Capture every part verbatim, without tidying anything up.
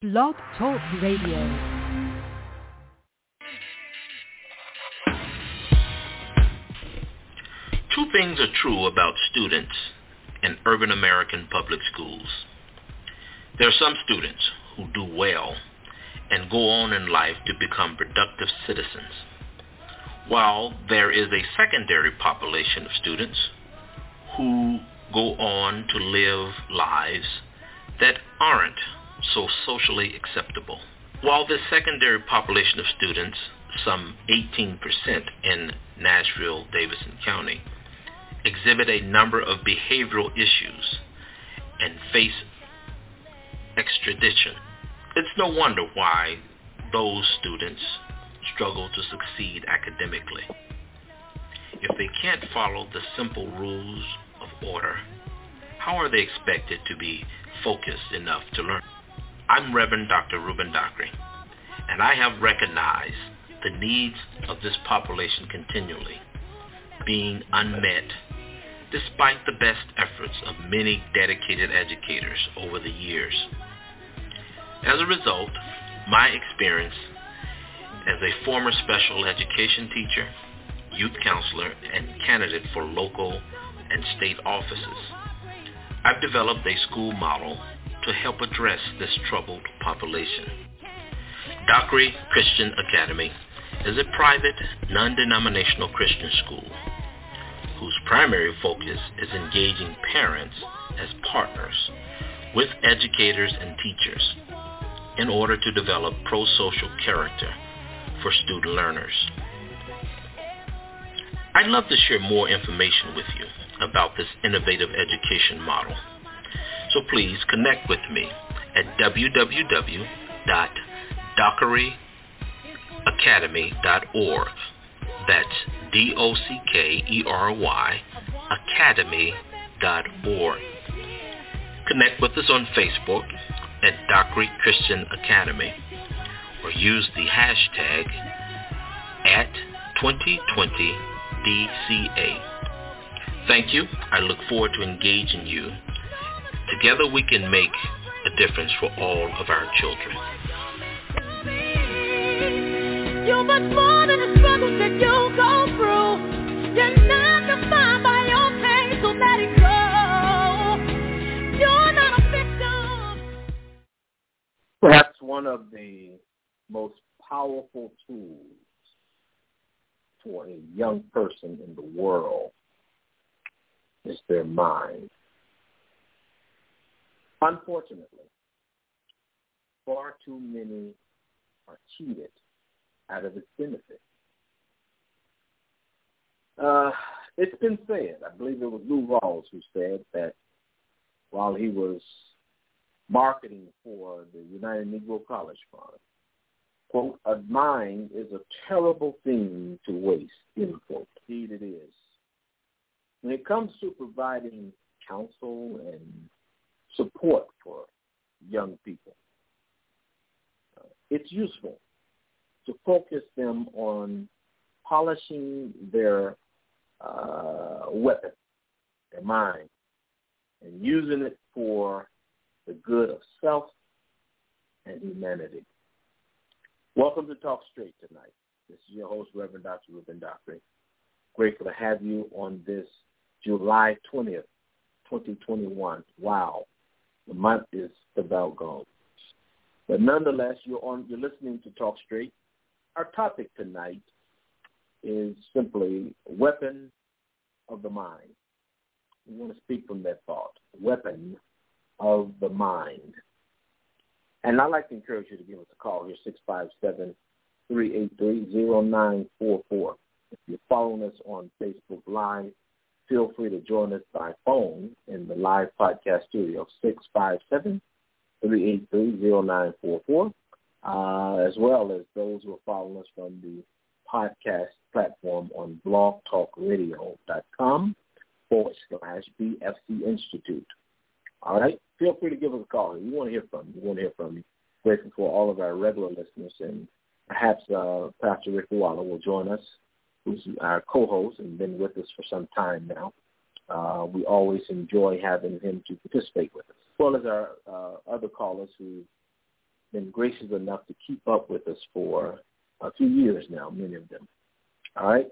Blog Talk Radio. Two things are true about students in urban American public schools. There are some students who do well and go on in life to become productive citizens, while there is a secondary population of students who go on to live lives that aren't so socially acceptable. While this secondary population of students, some eighteen percent in Nashville, Davidson County, exhibit a number of behavioral issues and face extradition, it's no wonder why those students struggle to succeed academically. If they can't follow the simple rules of order, how are they expected to be focused enough to learn? I'm Reverend Doctor Reuben Dockery, and I have recognized the needs of this population continually being unmet despite the best efforts of many dedicated educators over the years. As a result, my experience as a former special education teacher, youth counselor, and candidate for local and state offices, I've developed a school model to help address this troubled population. Dockery Christian Academy is a private, non-denominational Christian school whose primary focus is engaging parents as partners with educators and teachers in order to develop pro-social character for student learners. I'd love to share more information with you about this innovative education model. So please connect with me at w w w dot dockery academy dot org. That's D O C K E R Y academy dot org. Connect with us on Facebook at Dockery Christian Academy, or use the hashtag at twenty twenty D C A. Thank you. I look forward to engaging you. Together we can make a difference for all of our children. You're much more than the struggles that you go through. You're not defined by your pain, so let it go. You're not a victim. Perhaps one of the most powerful tools for a young person in the world is their mind. Unfortunately, far too many are cheated out of its benefit. Uh, it's been said, I believe it was Lou Rawls who said that while he was marketing for the United Negro College Fund, quote, a mind is a terrible thing to waste, end quote. Indeed it is. When it comes to providing counsel and support for young people, uh, it's useful to focus them on polishing their uh, weapon, their mind, and using it for the good of self and humanity. Welcome to Talk Straight tonight. This is your host, Reverend Doctor Reuben Dockery. Grateful to have you on this July twentieth, twenty twenty-one. Wow, the month is about gone. But nonetheless, you're on. You're listening to Talk Straight. Our topic tonight is simply weapon of the mind. We want to speak from that thought, weapon of the mind. And I'd like to encourage you to give us a call here, six five seven, three eight three, zero nine four four. If you're following us on Facebook Live, feel free to join us by phone in the live podcast studio, six five seven, three eight three, zero nine four four. Uh, as well as those who are following us from the podcast platform on blogtalkradio.com forward slash BFC Institute. All right? Feel free to give us a call. We want to hear from you. We want to hear from you. Grateful for all of our regular listeners, and perhaps uh, Pastor Rick Waller will join us, who's our co-host and been with us for some time now. Uh, we always enjoy having him to participate with us, as well as our uh, other callers who been gracious enough to keep up with us for a few years now, many of them. All right?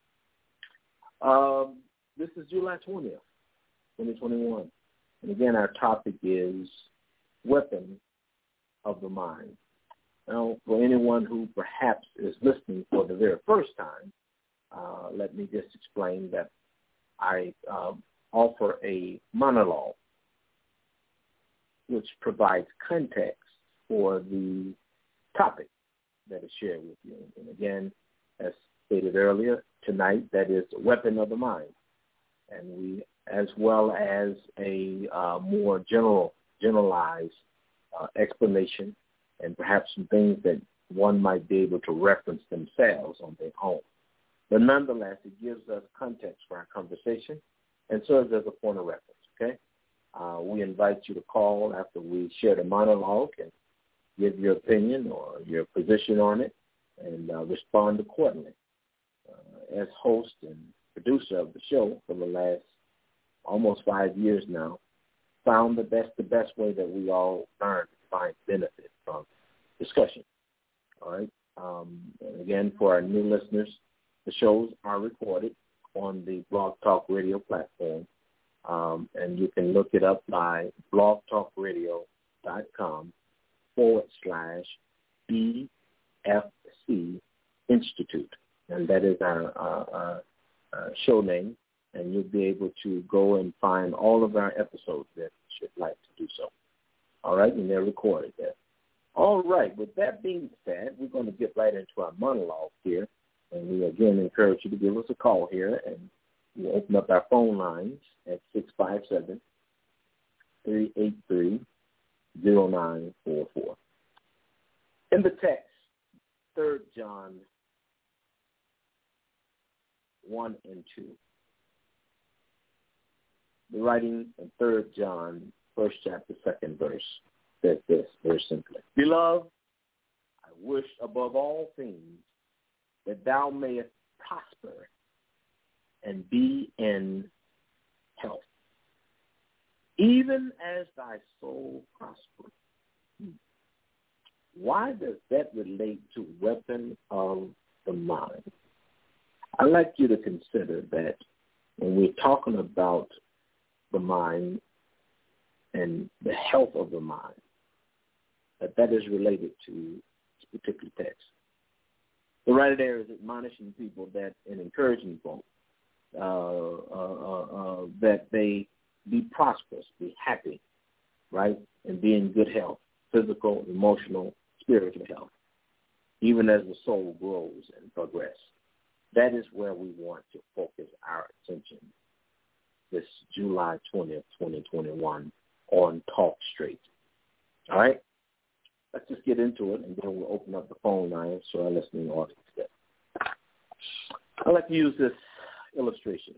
Um, this is July twentieth, twenty twenty-one. And again, our topic is weapon of the mind. Now, for anyone who perhaps is listening for the very first time, uh, let me just explain that I um, offer a monologue which provides context for the topic that is shared with you. And again, as stated earlier, tonight, that is the weapon of the mind. And we, as well as a uh, more general, generalized uh, explanation and perhaps some things that one might be able to reference themselves on their own. But nonetheless, it gives us context for our conversation and serves as a point of reference, okay? Uh, we invite you to call after we share the monologue and give your opinion or your position on it and uh, respond accordingly. Uh, as host and producer of the show for the last almost five years now, found that that's the best way that we all learn to find benefit from discussion. All right. Um, and again, for our new listeners, the shows are recorded on the Blog Talk Radio platform, um, and you can look it up by blogtalkradio.com forward slash B F C Institute, and that is our, our, our, our show name, and you'll be able to go and find all of our episodes that you should like to do so. All right, and they're recorded there. All right, with that being said, we're going to get right into our monologue here. And we, again, encourage you to give us a call here, and we'll open up our phone lines at six five seven, three eight three, zero nine four four. In the text, Third John one and two. The writing in Third John, first chapter, second verse, says this very simply. Beloved, I wish above all things that thou mayest prosper and be in health, even as thy soul prospers. Why does that relate to weapon of the mind? I'd like you to consider that when we're talking about the mind and the health of the mind, that that is related to this particular text. The writer there is admonishing people that and encouraging folks uh, uh, uh, uh, that they be prosperous, be happy, right, and be in good health, physical, emotional, spiritual health, even as the soul grows and progresses. That is where we want to focus our attention this July twentieth, twenty twenty-one on Talk Straight. All right? Let's just get into it, and then we'll open up the phone lines to our listening audience. I'd like to use this illustration.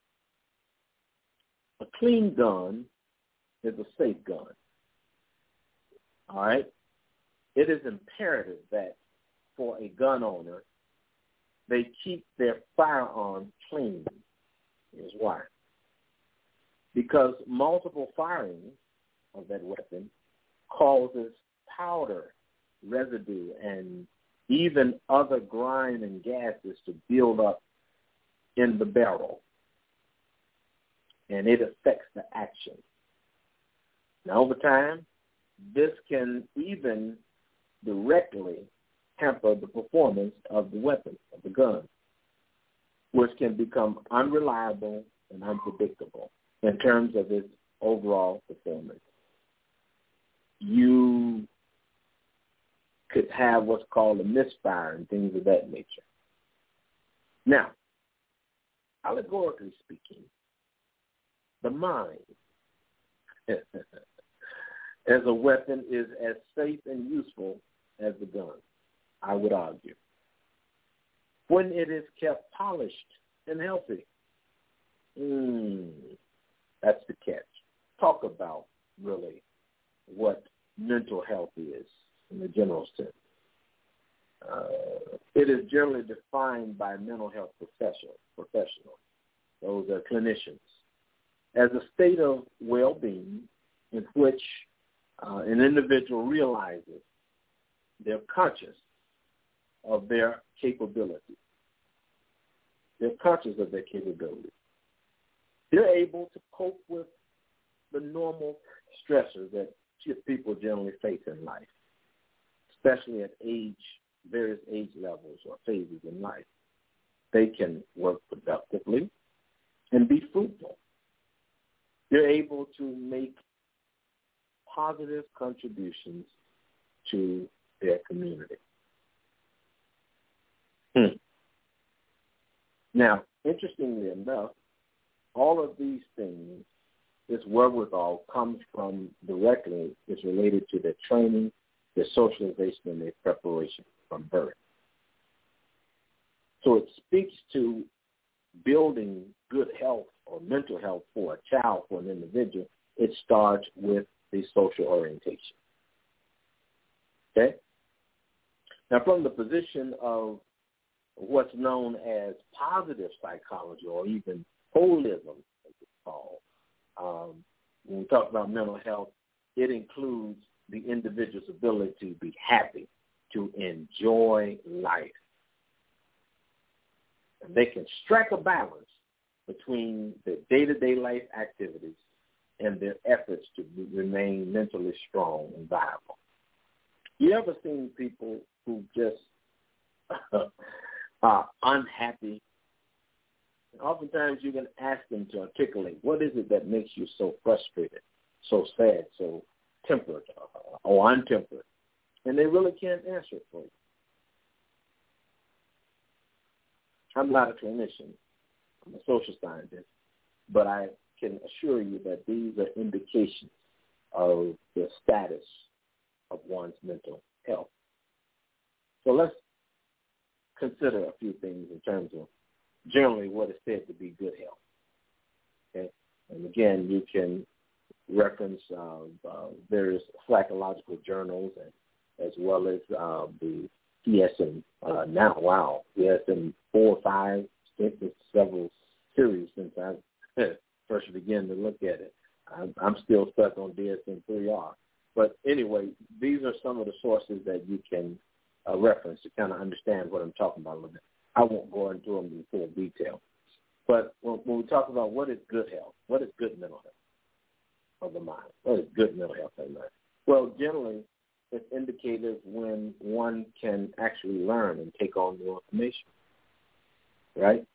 A clean gun is a safe gun. All right? It is imperative that for a gun owner, they keep their firearm clean. Here's why. Because multiple firings of that weapon causes powder, residue, and even other grime and gases to build up in the barrel. And it affects the action. Now, over time, this can even directly hamper the performance of the weapon, of the gun, which can become unreliable and unpredictable in terms of its overall performance. You could have what's called a misfire and things of that nature. Now, allegorically speaking, the mind as a weapon is as safe and useful as the gun, I would argue, when it is kept polished and healthy. Mm, that's the catch. Talk about, really, what mental health is in the general sense. Uh, it is generally defined by mental health professionals, professionals, those are clinicians, as a state of well-being in which uh, an individual realizes they're conscious of their capability. They're conscious of their capability. They're able to cope with the normal stressors that people generally face in life, especially at age, various age levels or phases in life. They can work productively and be fruitful. They're able to make positive contributions to their community. Hmm. Now, interestingly enough, all of these things, this wherewithal comes from directly, is related to their training, their socialization, and their preparation from birth. So it speaks to building good health or mental health for a child, for an individual. It starts with the social orientation. Okay? Now, from the position of what's known as positive psychology or even holism, as it's called, um, when we talk about mental health, it includes the individual's ability to be happy, to enjoy life. And they can strike a balance between their day-to-day life activities and their efforts to be, remain mentally strong and viable. You ever seen people who just are unhappy? And oftentimes you can ask them to articulate, what is it that makes you so frustrated, so sad, so tempered or untempered? And they really can't answer it for you. I'm not a clinician. I'm a social scientist. But I can assure you that these are indications of the status of one's mental health. So let's consider a few things in terms of generally what is said to be good health. Okay? And again, you can reference uh, uh, various psychological journals and as well as uh, the D S M uh, now, wow, D S M four or five, it's several series since I first began to look at it. I'm, I'm still stuck on D S M three R. But anyway, these are some of the sources that you can uh, reference to kind of understand what I'm talking about a little bit. I won't go into them in full detail. But when, when we talk about what is good health, what is good mental health of the mind, what is good mental health of the mind? Well, generally, it's indicated when one can actually learn and take on new information, right?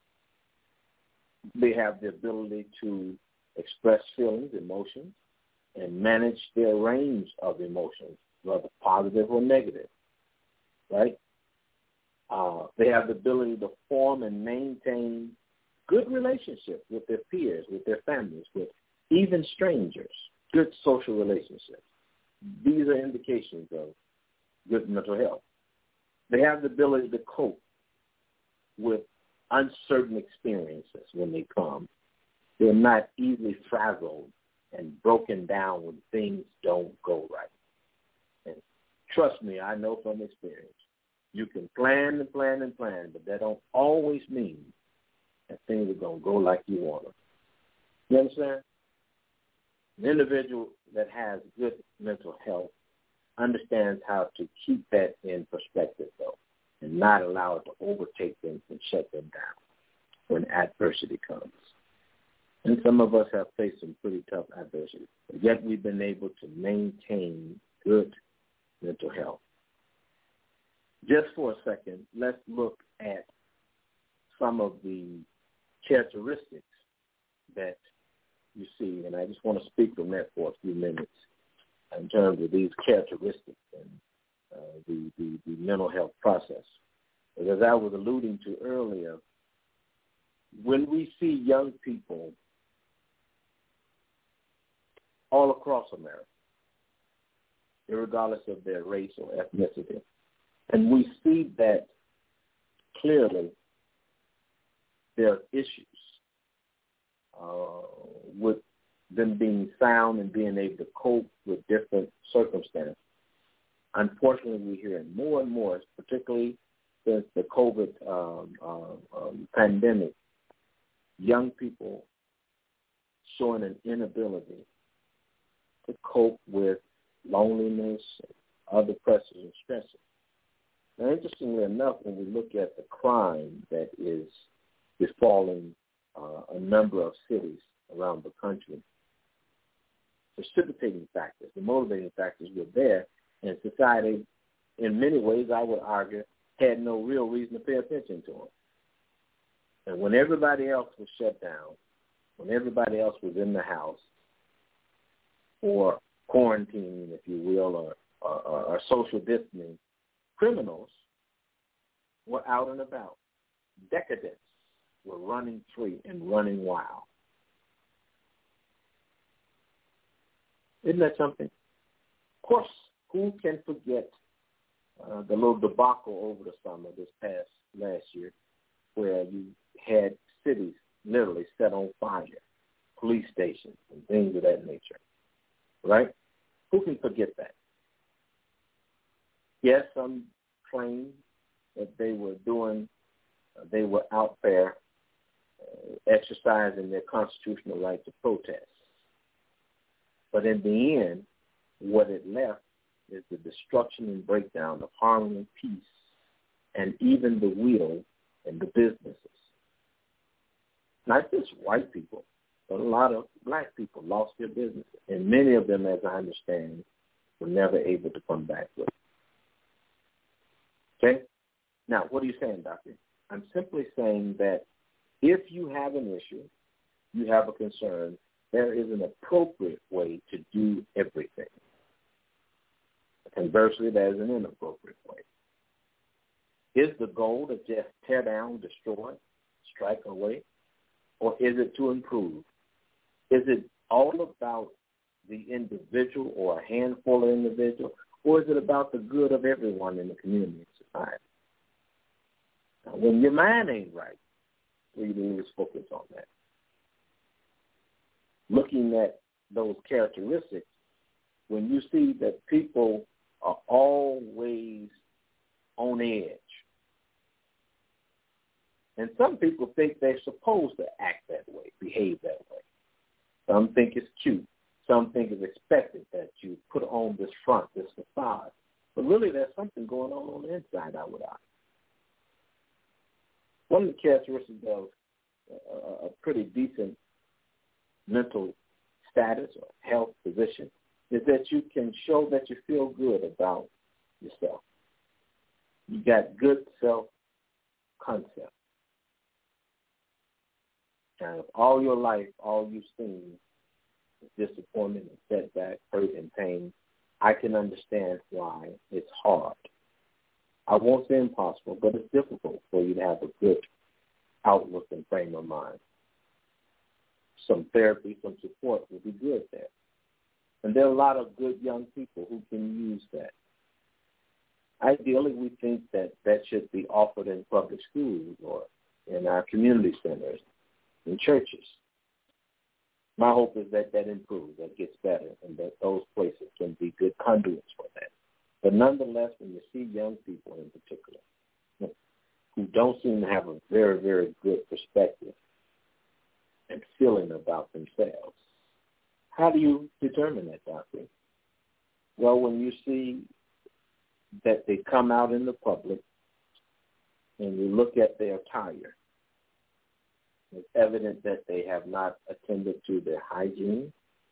They have the ability to express feelings, emotions, and manage their range of emotions, whether positive or negative, right? Uh, they have the ability to form and maintain good relationships with their peers, with their families, with even strangers, good social relationships. These are indications of good mental health. They have the ability to cope with uncertain experiences when they come. They're not easily frazzled and broken down when things don't go right. And trust me, I know from experience, you can plan and plan and plan, but that don't always mean that things are going to go like you want them. You understand? An individual that has good mental health understands how to keep that in perspective, though, and not allow it to overtake them and shut them down when adversity comes. And some of us have faced some pretty tough adversity, but yet we've been able to maintain good mental health. Just for a second, let's look at some of the characteristics that you see, and I just want to speak from that for a few minutes in terms of these characteristics and uh, the, the, the mental health process. As I was alluding to earlier, when we see young people all across America, regardless of their race or ethnicity, and we see that clearly there are issues uh, with them being sound and being able to cope with different circumstances. Unfortunately, we're hearing more and more, particularly since the COVID um, uh, um, pandemic, young people showing an inability to cope with loneliness, other pressures and stresses. Now, interestingly enough, when we look at the crime that is befalling uh, a number of cities around the country, precipitating factors, the motivating factors were there, and society, in many ways, I would argue, had no real reason to pay attention to them. And when everybody else was shut down, when everybody else was in the house, or quarantining, if you will, or, or, or social distancing, criminals were out and about. Decadents were running free and running wild. Isn't that something? Of course, who can forget uh, the little debacle over the summer this past last year where you had cities literally set on fire, police stations and things of that nature, right? Who can forget that? Yes, some claim that they were doing, uh, they were out there uh, exercising their constitutional right to protest. But in the end, what it left is the destruction and breakdown of harmony and peace, and even the will and the businesses. Not just white people, but a lot of black people lost their businesses. And many of them, as I understand, were never able to come back with it. Okay? Now, what are you saying, Doctor? I'm simply saying that if you have an issue, you have a concern, there is an appropriate way to do everything. Conversely, there is an inappropriate way. Is the goal to just tear down, destroy, strike away, or is it to improve? Is it all about the individual or a handful of individuals, or is it about the good of everyone in the community and society? Now, when your mind ain't right, we lose focus on that. Looking at those characteristics, when you see that people are always on edge, and some people think they're supposed to act that way, behave that way. Some think it's cute. Some think it's expected that you put on this front, this facade. But really, there's something going on on the inside, I would argue. One of the characteristics of a, a pretty decent mental status or health position is that you can show that you feel good about yourself. You got good self-concept. And if all your life, all you've seen is disappointment and setback, hurt and pain, I can understand why it's hard. I won't say impossible, but it's difficult for you to have a good outlook and frame of mind. Some therapy, some support will be good there. And there are a lot of good young people who can use that. Ideally, we think that that should be offered in public schools or in our community centers, in churches. My hope is that that improves, that gets better, and that those places can be good conduits for that. But nonetheless, when you see young people in particular who don't seem to have a very, very good perspective and feeling about themselves, how do you determine that, Doctor? Well, when you see that they come out in the public and you look at their attire, it's evident that they have not attended to their hygiene.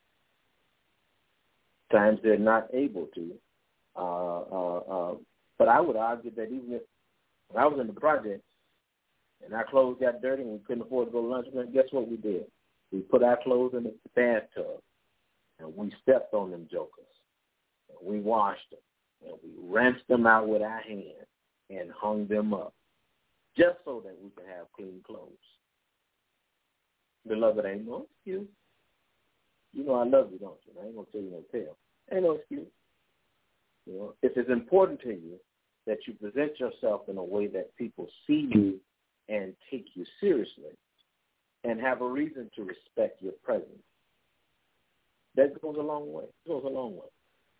Times they're not able to. Uh, uh, uh, but I would argue that even if when I was in the projects and our clothes got dirty and we couldn't afford to go to lunch, guess what we did? We put our clothes in the bathtub and we stepped on them jokers. And we washed them and we rinsed them out with our hands and hung them up just so that we could have clean clothes. Beloved, ain't no excuse. You know I love you, don't you? I ain't going to tell you no tale. Ain't no excuse. You know, if it's important to you that you present yourself in a way that people see you and take you seriously and have a reason to respect your presence, that goes a long way. It goes a long way.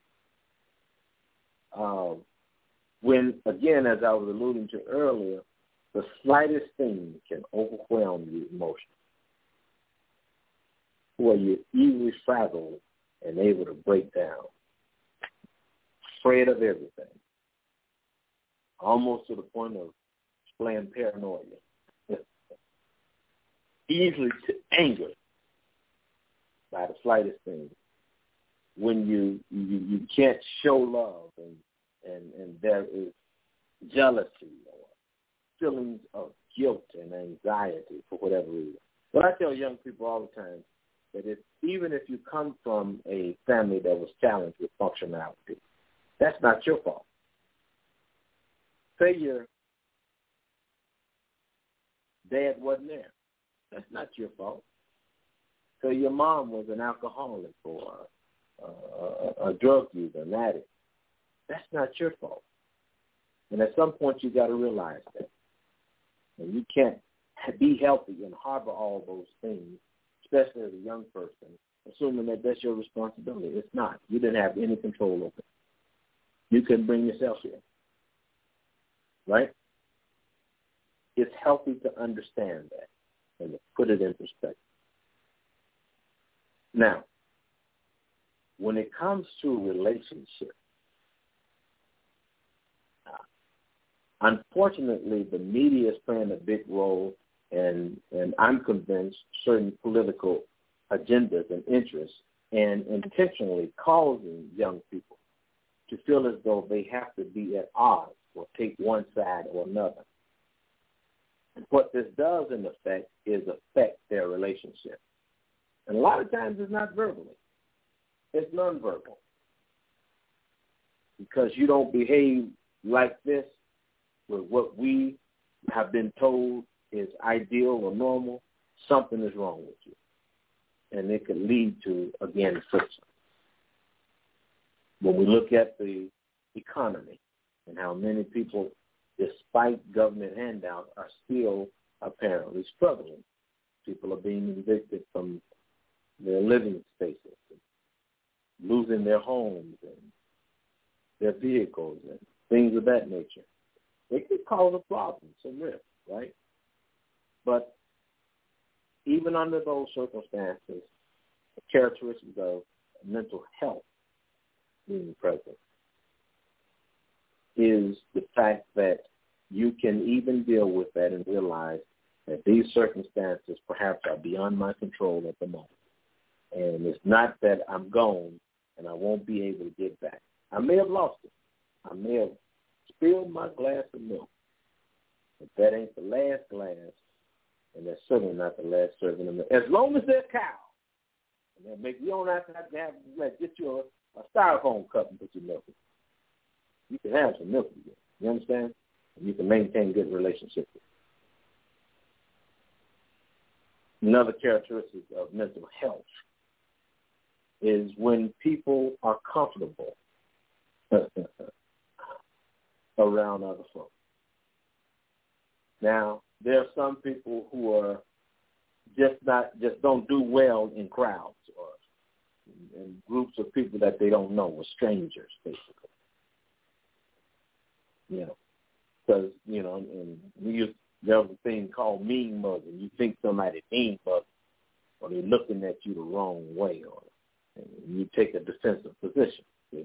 Um, when, again, as I was alluding to earlier, the slightest thing can overwhelm you emotionally, where you're easily frazzled and able to break down. afraid of everything, almost to the point of displaying paranoia, easily angered by the slightest thing. When you you, you can't show love and, and, and there is jealousy or feelings of guilt and anxiety for whatever reason. But I tell young people all the time that if, even if you come from a family that was challenged with functionality, that's not your fault. Say your dad wasn't there. That's not your fault. Say your mom was an alcoholic or a, a, a drug user, an addict. That's not your fault. And at some point, you got to realize that. And you can't be healthy and harbor all those things, especially as a young person, assuming that that's your responsibility. It's not. You didn't have any control over it. You couldn't bring yourself here. Right? It's healthy to understand that and to put it in perspective. Now, when it comes to relationships, unfortunately, the media is playing a big role, and, and I'm convinced certain political agendas and interests and intentionally causing young people to feel as though they have to be at odds or take one side or another. And what this does, in effect, is affect their relationship. And a lot of times it's not verbally. It's nonverbal. Because you don't behave like this with what we have been told is ideal or normal, something is wrong with you. And it could lead to, again, friction. When we look at the economy and how many people, despite government handouts, are still apparently struggling. People are being evicted from their living spaces, and losing their homes and their vehicles and things of that nature. It could cause a problem, some risk, right? But even under those circumstances, the characteristics of mental health being present is the fact that you can even deal with that and realize that these circumstances perhaps are beyond my control at the moment. And it's not that I'm gone and I won't be able to get back. I may have lost it. I may have spilled my glass of milk. But that ain't the last glass, and that's certainly not the last serving of milk. As long as they're cow, and that make you don't have to have to have like, get you a, a styrofoam cup and put your milk in. You can have some milk again. You understand? And you can maintain good relationships. Another characteristic of mental health is when people are comfortable around other folks. Now, there are some people who are just not, just don't do well in crowds or in groups of people that they don't know, or strangers, basically. You know, because, you know, and we used, there was a thing called mean mugging. You think somebody mean mugging, or they're looking at you the wrong way, or and you take a defensive position. See?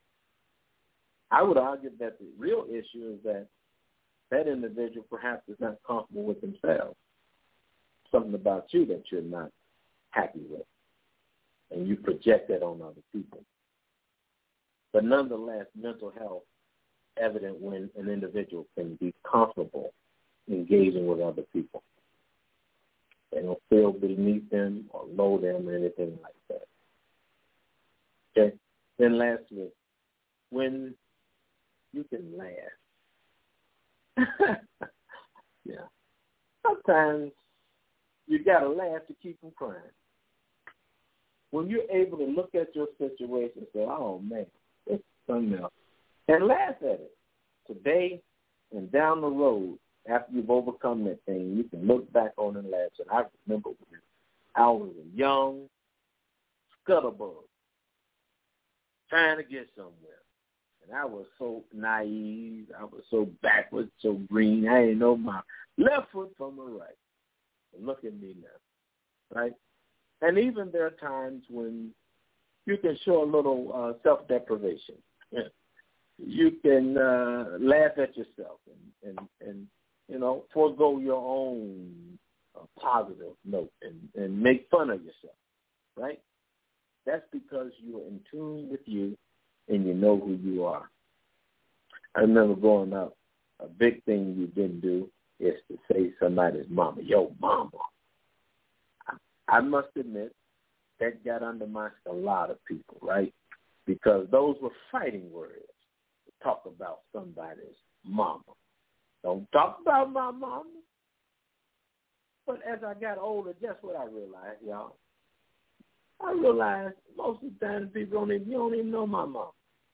I would argue that the real issue is that that individual perhaps is not comfortable with themselves. Something about you that you're not happy with, and you project that on other people. But nonetheless, mental health evident when an individual can be comfortable engaging with other people. They don't feel beneath them or low them or anything like that. Okay? Then lastly, when you can laugh. Yeah. Sometimes you got to laugh to keep from crying. When you're able to look at your situation and say, oh, man, it's something else, and laugh at it. Today and down the road, after you've overcome that thing, you can look back on it and laugh. And I remember when I was a young scuttlebug trying to get somewhere. And I was so naive. I was so backwards, so green. I didn't know my left foot from my right. And look at me now, right? And even there are times when you can show a little uh, self-deprivation. Yeah. you can uh, laugh at yourself and, and, and, you know, forego your own uh, positive note and, and make fun of yourself, right? That's because you are in tune with you and you know who you are. I remember growing up, a big thing you didn't do is to say somebody's mama, yo, mama. I, I must admit, that got under my a lot of people, right? Because those were fighting words to talk about somebody's mama. Don't talk about my mama. But as I got older, guess what I realized, y'all? I realized most of the time people don't even, you don't even know my mama.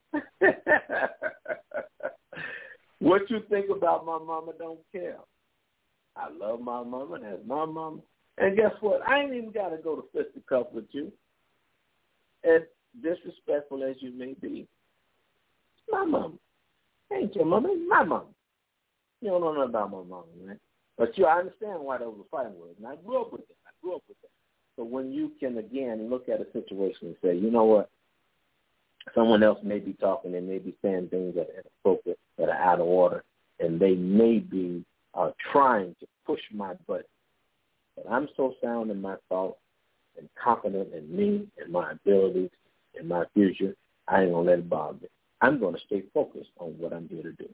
What you think about my mama don't care. I love my mama, that's my mama. And guess what? I ain't even got to go to fisticuff with you. As disrespectful as you may be, it's my mama. Ain't your mama, it's my mama. You don't know nothing about my mama, man. But you, I understand why those were fighting words, and I grew up with it. I grew up with it. So when you can, again, look at a situation and say, you know what, someone else may be talking, they may be saying things that are inappropriate, that are out of order, and they may be uh, trying to push my button. But I'm so sound in my thoughts and confident in me and my abilities and my future, I ain't going to let it bother me. I'm going to stay focused on what I'm here to do.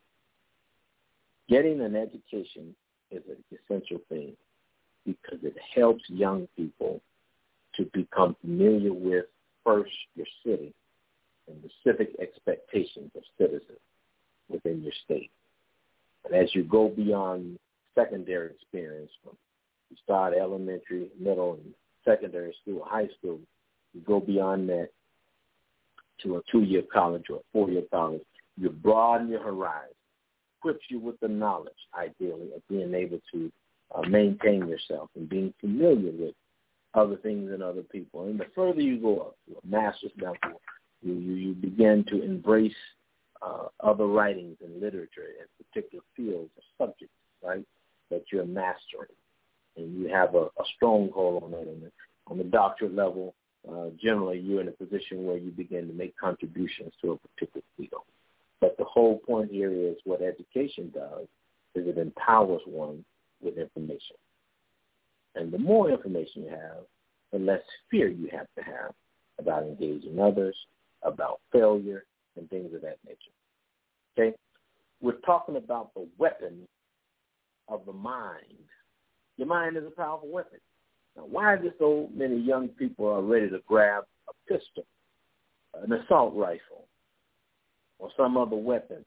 Getting an education is an essential thing because it helps young people to become familiar with, first, your city and the civic expectations of citizens within your state. And as you go beyond secondary experience, from you start elementary, middle, and secondary school, high school, you go beyond that to a two-year college or a four-year college, you broaden your horizon, equips you with the knowledge, ideally, of being able to uh, maintain yourself and being familiar with other things and other people. And the further you go up to a master's level, you, you, you begin to embrace uh, other writings and literature in particular fields or subjects, right, that you're mastering. And you have a, a stronghold on that. And on the doctorate level, uh, generally you're in a position where you begin to make contributions to a particular field. But the whole point here is what education does is it empowers one with information. And the more information you have, the less fear you have to have about engaging others, about failure, and things of that nature. Okay? We're talking about the weapon of the mind. Your mind is a powerful weapon. Now, why is it so many young people are ready to grab a pistol, an assault rifle, or some other weapon?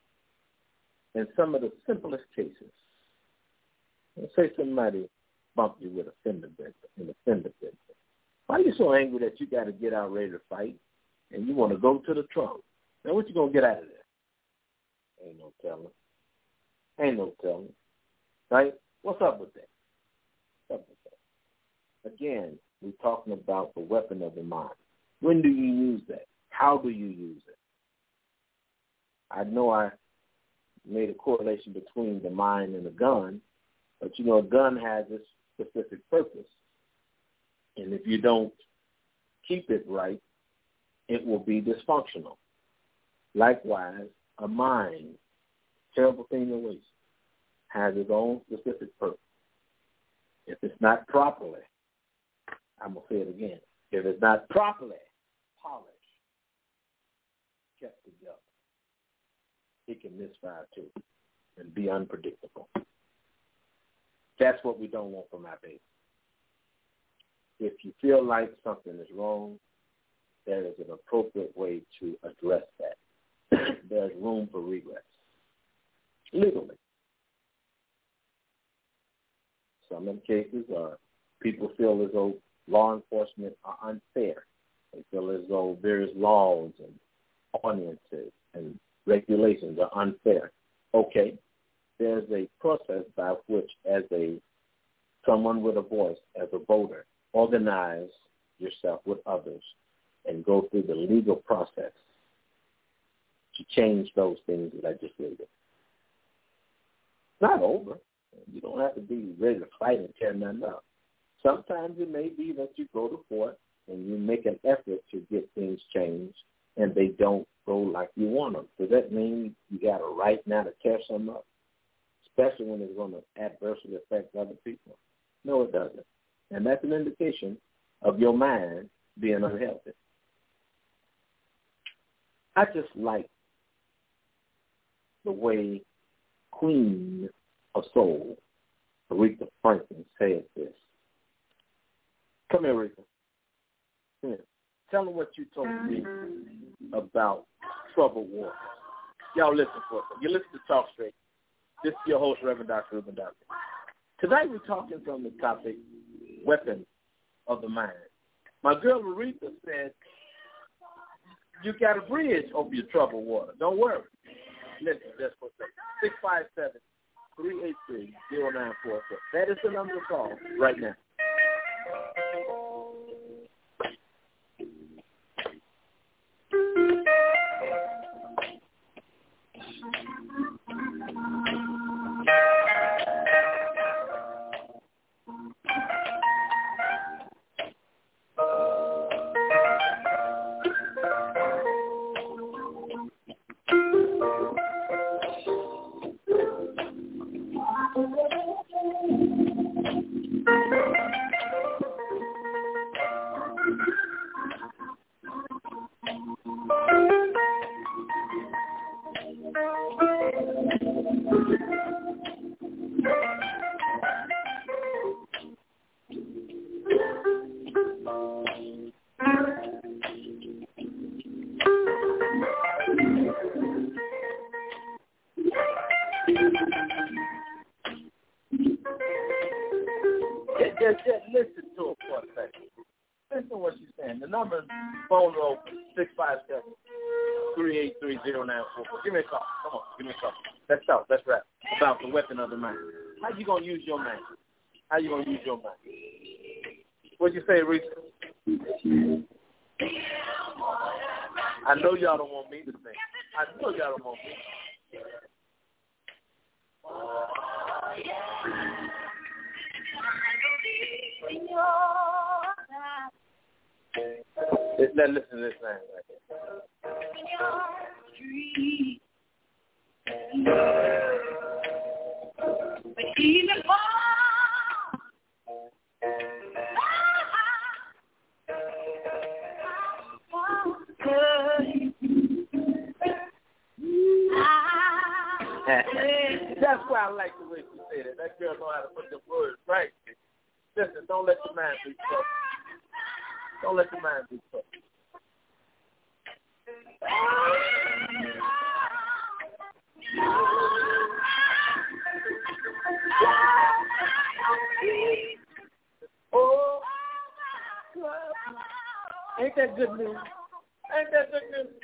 In some of the simplest cases, let's say somebody bumped you with a fender bender, in a fender bender. Why are you so angry that you got to get out ready to fight and you want to go to the trunk? Now, what you going to get out of there? Ain't no telling. Ain't no telling. Right? What's up with that? What's up with that? Again, we're talking about the weapon of the mind. When do you use that? How do you use it? I know I made a correlation between the mind and the gun, but, you know, a gun has a specific purpose. And if you don't keep it right, it will be dysfunctional. Likewise, a mind, terrible thing to waste, has its own specific purpose. If it's not properly, I'm going to say it again, if it's not properly polished, kept together, it can misfire too and be unpredictable. That's what we don't want from our baby. If you feel like something is wrong, there is an appropriate way to address that. There's room for regress, legally. Some of the cases are people feel as though law enforcement are unfair. They feel as though various laws and ordinances and regulations are unfair. Okay, there's a process by which, as a someone with a voice, as a voter, organize yourself with others and go through the legal process to change those things legislated. It's not over. You don't have to be ready to fight and tear nothing up. Sometimes it may be that you go to court and you make an effort to get things changed and they don't go like you want them. Does that mean you got a right now to tear something up, especially when it's going to adversely affect other people? No, it doesn't. And that's an indication of your mind being unhealthy. I just like the way Queen of Soul, Aretha Franklin, said this. Come here, Aretha. Come here. Tell them what you told me about troubled waters. Y'all listen for it. You listen to Talk Straight. This is your host, Reverend Doctor Ruben Doctor. Tonight we're talking from the topic, weapons of the mind. My girl Aretha said, you got a bridge over your troubled water. Don't worry. Listen, just for a second. six five seven, three eight three, zero nine four four. That is the number to call right now. Just, just listen to it for a second. Listen to what she's saying. The number is phone roll six five seven, three eight three, zero nine four four. Give me a call. Come on, give me a call. Let's talk. Let's rap about the weapon of the mind. How you gonna use your mind? How you gonna use your mind? What'd you say, Reese? I know y'all don't want me to sing. I know y'all don't want me. Let's listen to this line right That's why I like the way she said it. That girl know how to put the words right. Listen, don't let your mind be troubled. Don't let your mind be troubled. Oh, ain't that good news? Ain't that good news?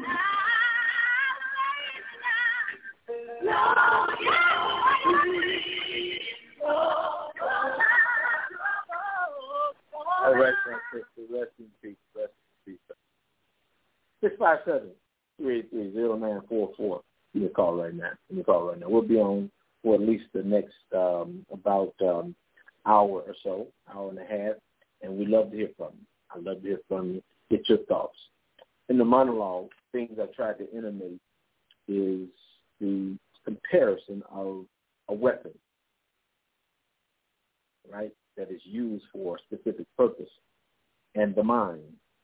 All right, rest in peace, rest in peace. six five seven, three eight three, zero nine four four. You can call right now. You can call right now. We'll be on for at least the next um, about um, hour or so, hour and a half, and we'd love to hear from you. I'd love to hear from you. Get your thoughts. In the monologue, things I tried to intimate is the comparison of a weapon, right, that is used for a specific purpose, and the mind.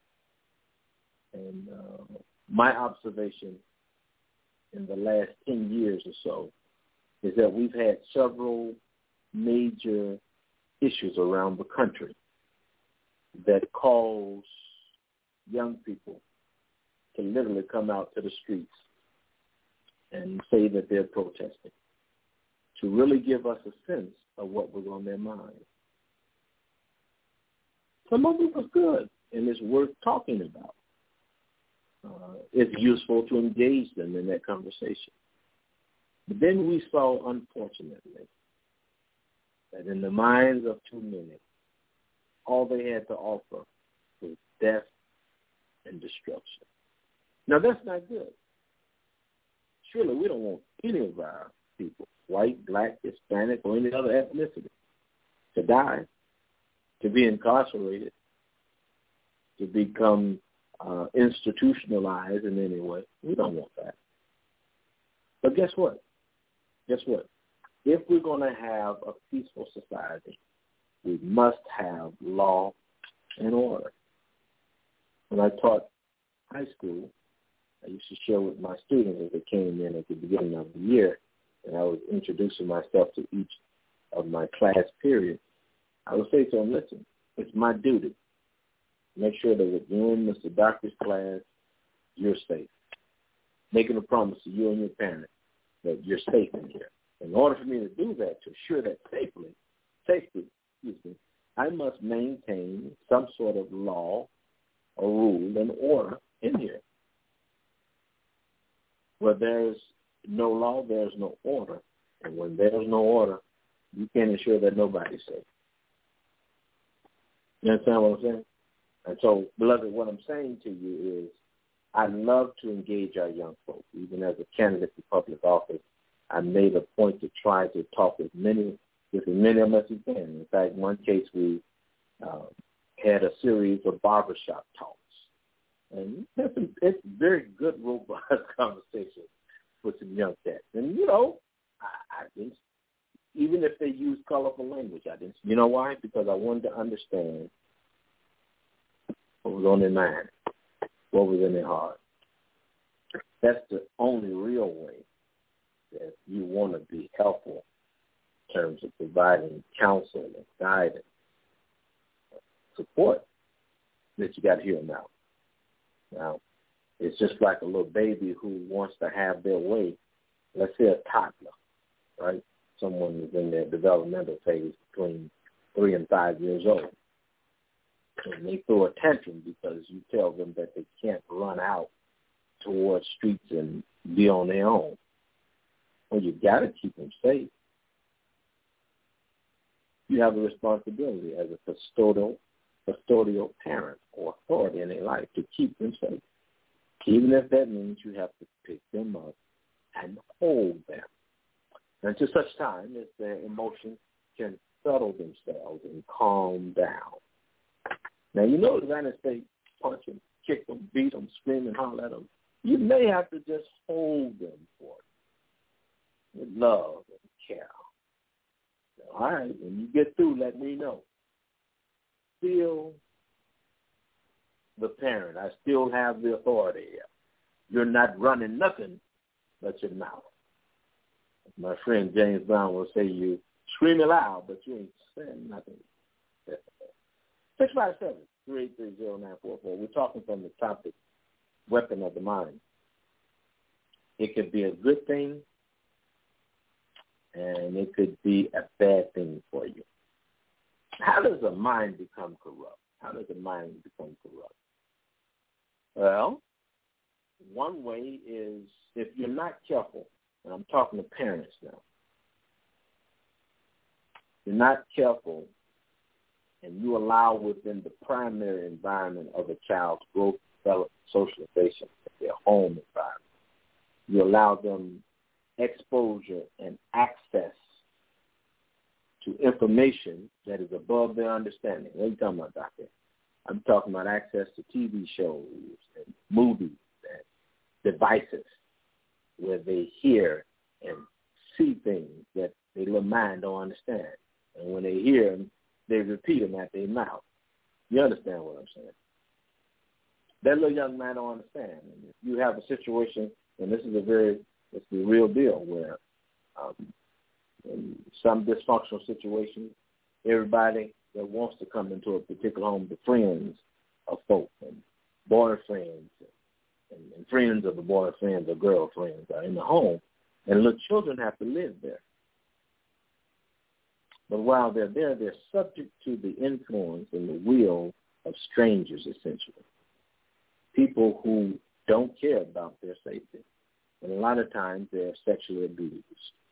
And uh, my observation in the last ten years or so is that we've had several major issues around the country that cause young people to literally come out to the streets and say that they're protesting, to really give us a sense of what was on their mind. Some of it was good, and it's worth talking about. Uh, it's useful to engage them in that conversation. But then we saw, unfortunately, that in the minds of too many, all they had to offer was death and destruction. Now, that's not good. Surely we don't want any of our people, white, black, Hispanic, or any other ethnicity, to die, to be incarcerated, to become uh, institutionalized in any way. We don't want that. But guess what? Guess what? If we're going to have a peaceful society, we must have law and order. When I taught high school, I used to share with my students as they came in at the beginning of the year, and I was introducing myself to each of my class periods. I would say to them, listen, it's my duty. Make sure that if you're in Mister Doctor's class, you're safe. Making a promise to you and your parents that you're safe in here. In order for me to do that, to assure that safely, safety, excuse me, I must maintain some sort of law or rule and order in here. Where there's no law, there's no order. And when there's no order, you can't ensure that nobody's safe. You understand what I'm saying? And so, beloved, what I'm saying to you is I love to engage our young folks. Even as a candidate for public office, I made a point to try to talk with many, with as many of them as we can. In fact, in one case, we uh, had a series of barbershop talks. And it's, it's very good, robust conversation with some young cats. And, you know, I, I didn't, even if they use colorful language, I didn't. You know why? Because I wanted to understand what was on their mind, what was in their heart. That's the only real way that you want to be helpful in terms of providing counsel and guidance, support, that you got to hear them out. Now, it's just like a little baby who wants to have their way. Let's say a toddler, right? Someone who's in their developmental phase between three and five years old. And they throw a tantrum because you tell them that they can't run out towards streets and be on their own. Well, you got to keep them safe. You have a responsibility as a custodial, custodial parent or authority in their life to keep them safe, even if that means you have to pick them up and hold them until such time as their emotions can settle themselves and calm down. Now, you know the United States punch them, kick them, beat them, scream and holler at them. You may have to just hold them for it with love and care. All right, when you get through, let me know. Still the parent. I still have the authority here. You're not running nothing but your mouth. My friend James Brown will say you screaming loud, but you ain't saying nothing. six five seven, three eight three, zero nine four four. We're talking from the topic, weapon of the mind. It could be a good thing, and it could be a bad thing for you. How does a mind become corrupt? How does a mind become corrupt? Well, one way is if you're not careful, and I'm talking to parents now, you're not careful and you allow within the primary environment of a child's growth, development, socialization, their home environment, you allow them exposure and access to information that is above their understanding. What are you talking about, Doctor? I'm talking about access to T V shows and movies and devices where they hear and see things that their little mind don't understand. And when they hear them, they repeat them at their mouth. You understand what I'm saying? That little young man don't understand. And if you have a situation, and this is a very, it's the real deal, where um, in some dysfunctional situation, everybody that wants to come into a particular home, the friends of folk and boyfriends and, and friends of the boyfriends or girlfriends are in the home, and little children have to live there. But while they're there, they're subject to the influence and the will of strangers, essentially. People who don't care about their safety. And a lot of times they're sexually abused.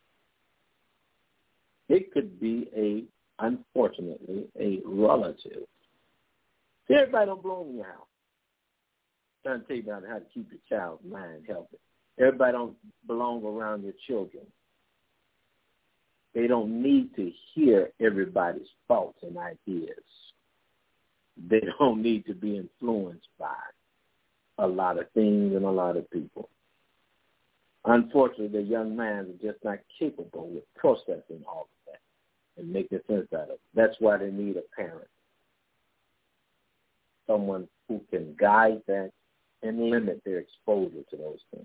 It could be a, unfortunately, a relative. See, everybody don't belong in your house. I'm trying to tell you about how to keep your child's mind healthy. Everybody don't belong around your children. They don't need to hear everybody's thoughts and ideas. They don't need to be influenced by. a lot of things and a lot of people. Unfortunately, the young man is just not capable with processing all of that and making sense out of it. That's why they need a parent, someone who can guide that and limit their exposure to those things.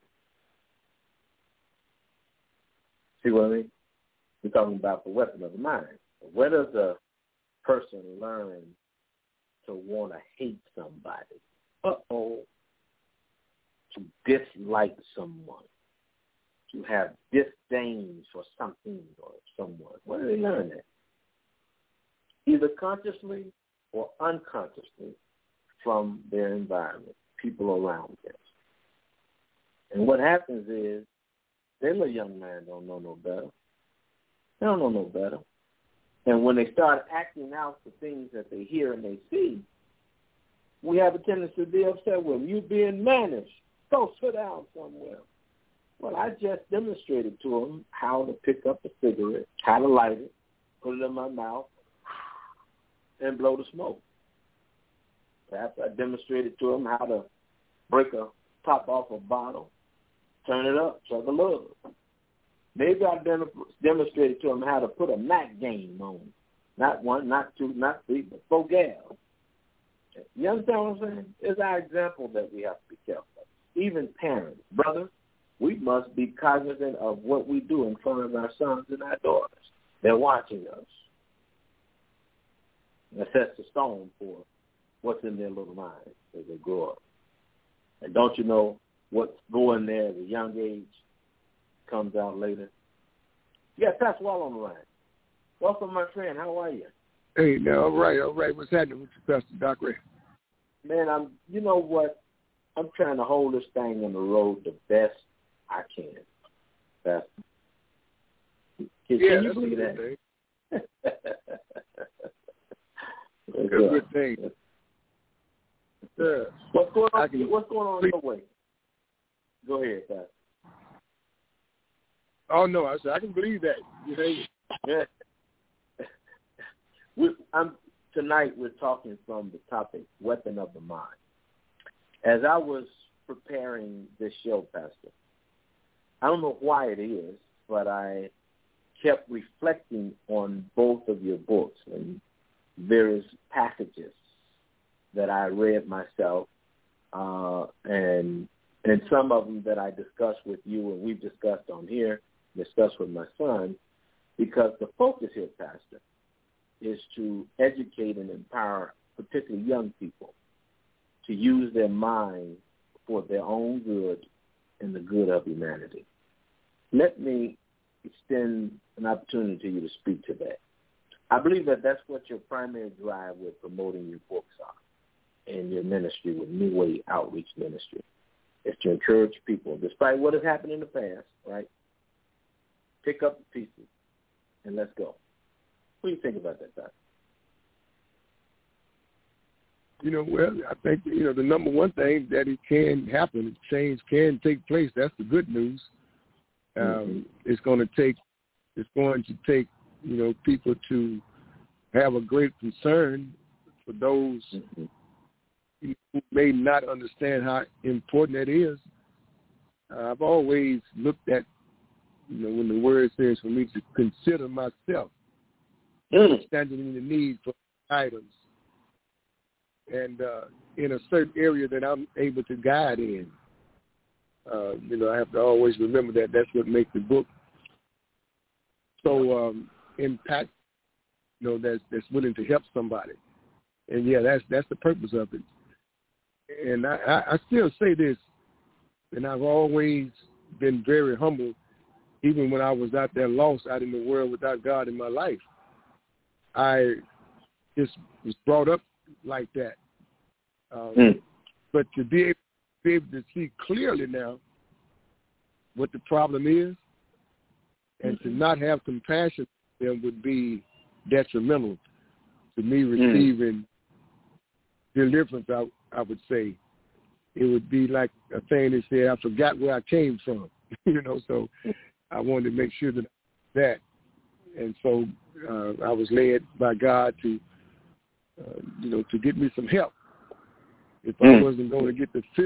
See what I mean? We're talking about the weapon of the mind. Where does a person learn to want to hate somebody? Uh-oh. To dislike someone. To have disdain for something or someone. Where do they learn that? Either consciously or unconsciously from their environment, people around them. And what happens is, their little young man don't know no better. They don't know no better. And when they start acting out the things that they hear and they see, we have a tendency to be upset with them. You being managed. Go sit down somewhere. Well, I just demonstrated to them how to pick up a cigarette, how to light it, put it in my mouth, and blow the smoke. Perhaps I demonstrated to them how to break a top off a bottle, turn it up, chug a lug. Maybe I dem- demonstrated to them how to put a Mac game on. Not one, not two, not three, but four gals. You understand what I'm saying? It's our example that we have to be careful of. Even parents, brothers, we must be cognizant of what we do in front of our sons and our daughters. They're watching us. That sets the stone for what's in their little minds as they grow up. And don't you know what's going there at a young age comes out later? Yeah, Pastor Wall on the line. Welcome, my friend. How are you? Hey, now, all right, all right. What's happening with you, Pastor Doc Ray? Man, I'm. You know what? I'm trying to hold this thing on the road the best I can. Pastor. Can, yeah, can you that's believe a that? good thing. That's a good thing. Yeah. What's going on? Can, what's going on your way? Go ahead, Pastor. Oh no, I said I can believe that. You know? Yeah. we, I'm tonight. We're talking from the topic "Weapon of the Mind." As I was preparing this show, Pastor, I don't know why it is, but I kept reflecting on both of your books and various passages that I read myself, uh, and and some of them that I discussed with you and we've discussed on here, discussed with my son, because the focus here, Pastor, is to educate and empower particularly young people to use their mind for their own good and the good of humanity. Let me extend an opportunity to you to speak to that. I believe that that's what your primary drive with promoting your books are and your ministry with New Way Outreach Ministry, is to encourage people, despite what has happened in the past, right? Pick up the pieces and let's go. What do you think about that, Doctor? You know, well, I think, you know, the number one thing that it can happen, change can take place. That's the good news. Um, mm-hmm. It's going to take, it's going to take, you know, people to have a great concern for those mm-hmm. who may not understand how important that is. Uh, I've always looked at, you know, when the word says for me to consider myself, mm. standing in the need for items. And uh, in a certain area that I'm able to guide in. Uh, you know, I have to always remember that that's what makes the book so um, impact, you know, that's, that's willing to help somebody. And, yeah, that's that's the purpose of it. And I, I, I still say this, and I've always been very humble, even when I was out there lost out in the world without God in my life. I just was brought up like that. Um, mm. But to be able, be able to see clearly now what the problem is and mm-hmm. to not have compassion for them would be detrimental to me receiving mm. deliverance, I, I would say. It would be like a thing that said, I forgot where I came from, you know, so I wanted to make sure that that. And so uh, I was led by God to Uh, you know, to get me some help. If mm. I wasn't going to get the physical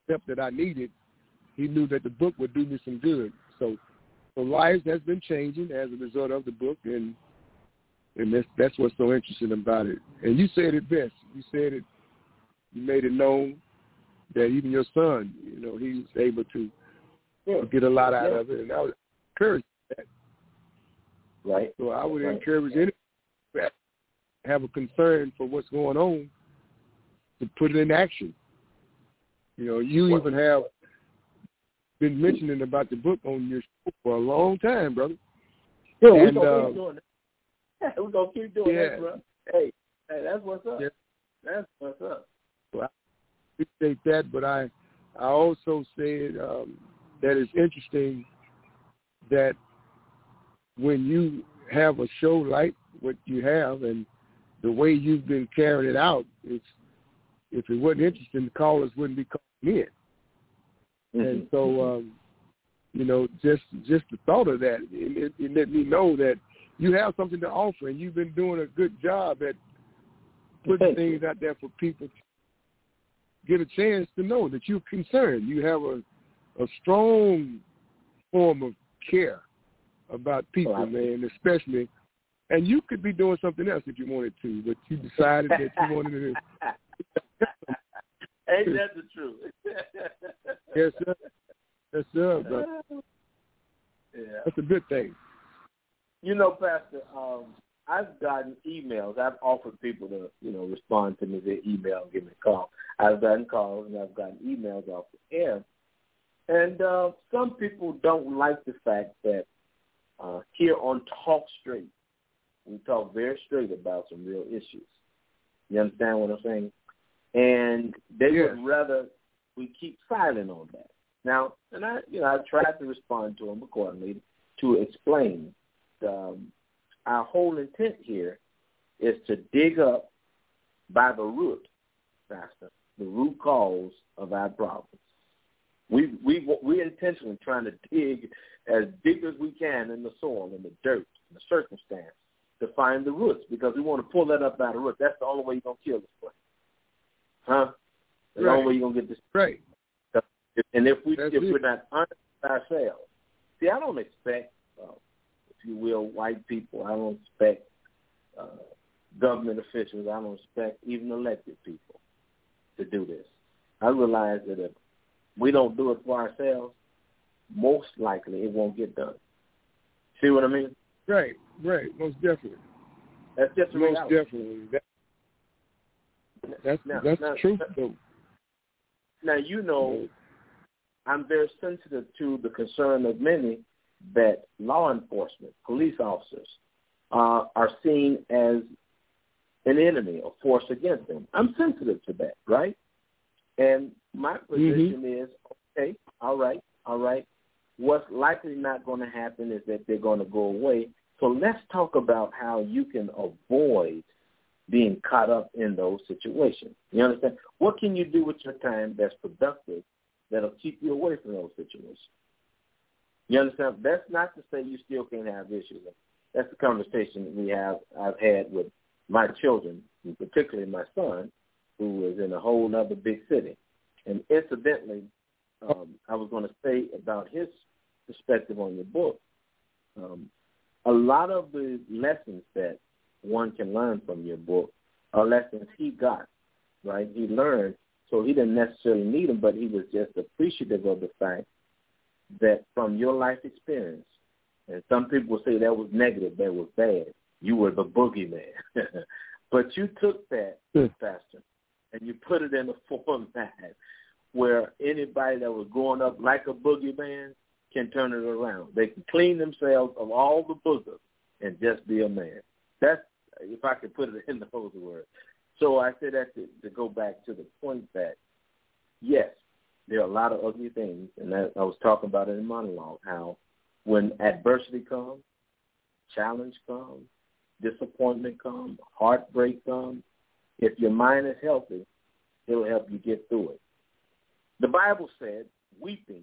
help that I needed, he knew that the book would do me some good. So, so lives has been changing as a result of the book, and and that's that's what's so interesting about it. And you said it best. You said it. You made it known that even your son, you know, he was able to yeah. get a lot out yeah. of it, and I was encouraged that. Right. So I would right. encourage anyone that have a concern for what's going on to put it in action. You know, you what? even have been mentioning about the book on your show for a long time, brother. Yeah, and, we're going to uh, keep doing that. We're going to keep doing yeah. that, bro. Hey, hey, that's what's up. Yeah. That's what's up. Well, I appreciate that, but I, I also said um, that it's interesting that when you have a show like what you have and the way you've been carrying it out, it's, if it wasn't interesting, the callers wouldn't be calling in. Mm-hmm. And so, um, you know, just just the thought of that, it, it let me know that you have something to offer, and you've been doing a good job at putting things out there for people to get a chance to know that you're concerned. You have a, a strong form of care about people, oh, man, especially. And you could be doing something else if you wanted to, but you decided that you wanted to. Ain't that the truth? Yes, sir. Yes, sir, brother. Yeah. That's a good thing. You know, Pastor, um, I've gotten emails. I've offered people to, you know, respond to me via email and give me a call. I've gotten calls and I've gotten emails off the air. And uh, some people don't like the fact that uh, here on Talk Straight, we talk very straight about some real issues. You understand what I'm saying? And they yes. would rather we keep silent on that. Now, and I, you know, I tried to respond to them accordingly to explain. Um, our whole intent here is to dig up by the root, Pastor, the root cause of our problems. We we we intentionally trying to dig as deep as we can in the soil, in the dirt, in the circumstance, to find the roots, because we want to pull that up by the root. That's the only way you're gonna kill this place, huh? The right. only way you're gonna get this right. And if we That's if it. we're not honest with ourselves, see, I don't expect, uh, if you will, white people. I don't expect uh, government officials. I don't expect even elected people to do this. I realize that if we don't do it for ourselves, most likely it won't get done. See what I mean? Right, right, most definitely. That's just most reality. definitely. That, that's now, that's now, the truth, though. Now you know, I'm very sensitive to the concern of many that law enforcement, police officers, uh, are seen as an enemy, a force against them. I'm sensitive to that, right? And my position mm-hmm. is, okay, all right, all right. What's likely not going to happen is that they're going to go away. So let's talk about how you can avoid being caught up in those situations. You understand? What can you do with your time that's productive that'll keep you away from those situations? You understand? That's not to say you still can't have issues. That's the conversation we have. I've had with my children, and particularly my son, who is in a whole other big city. And incidentally, um, I was going to say about his perspective on your book, um, a lot of the lessons that one can learn from your book are lessons he got, right? He learned, so he didn't necessarily need them, but he was just appreciative of the fact that from your life experience, and some people will say that was negative, that was bad, you were the boogeyman. But you took that, Pastor, and you put it in a format where anybody that was growing up like a boogeyman can turn it around. They can clean themselves of all the boogers and just be a man. That's, if I could put it in those words. So I said that to, to go back to the point that, yes, there are a lot of ugly things, and that, I was talking about it in monologue, how when adversity comes, challenge comes, disappointment comes, heartbreak comes, if your mind is healthy, it'll help you get through it. The Bible said, weeping,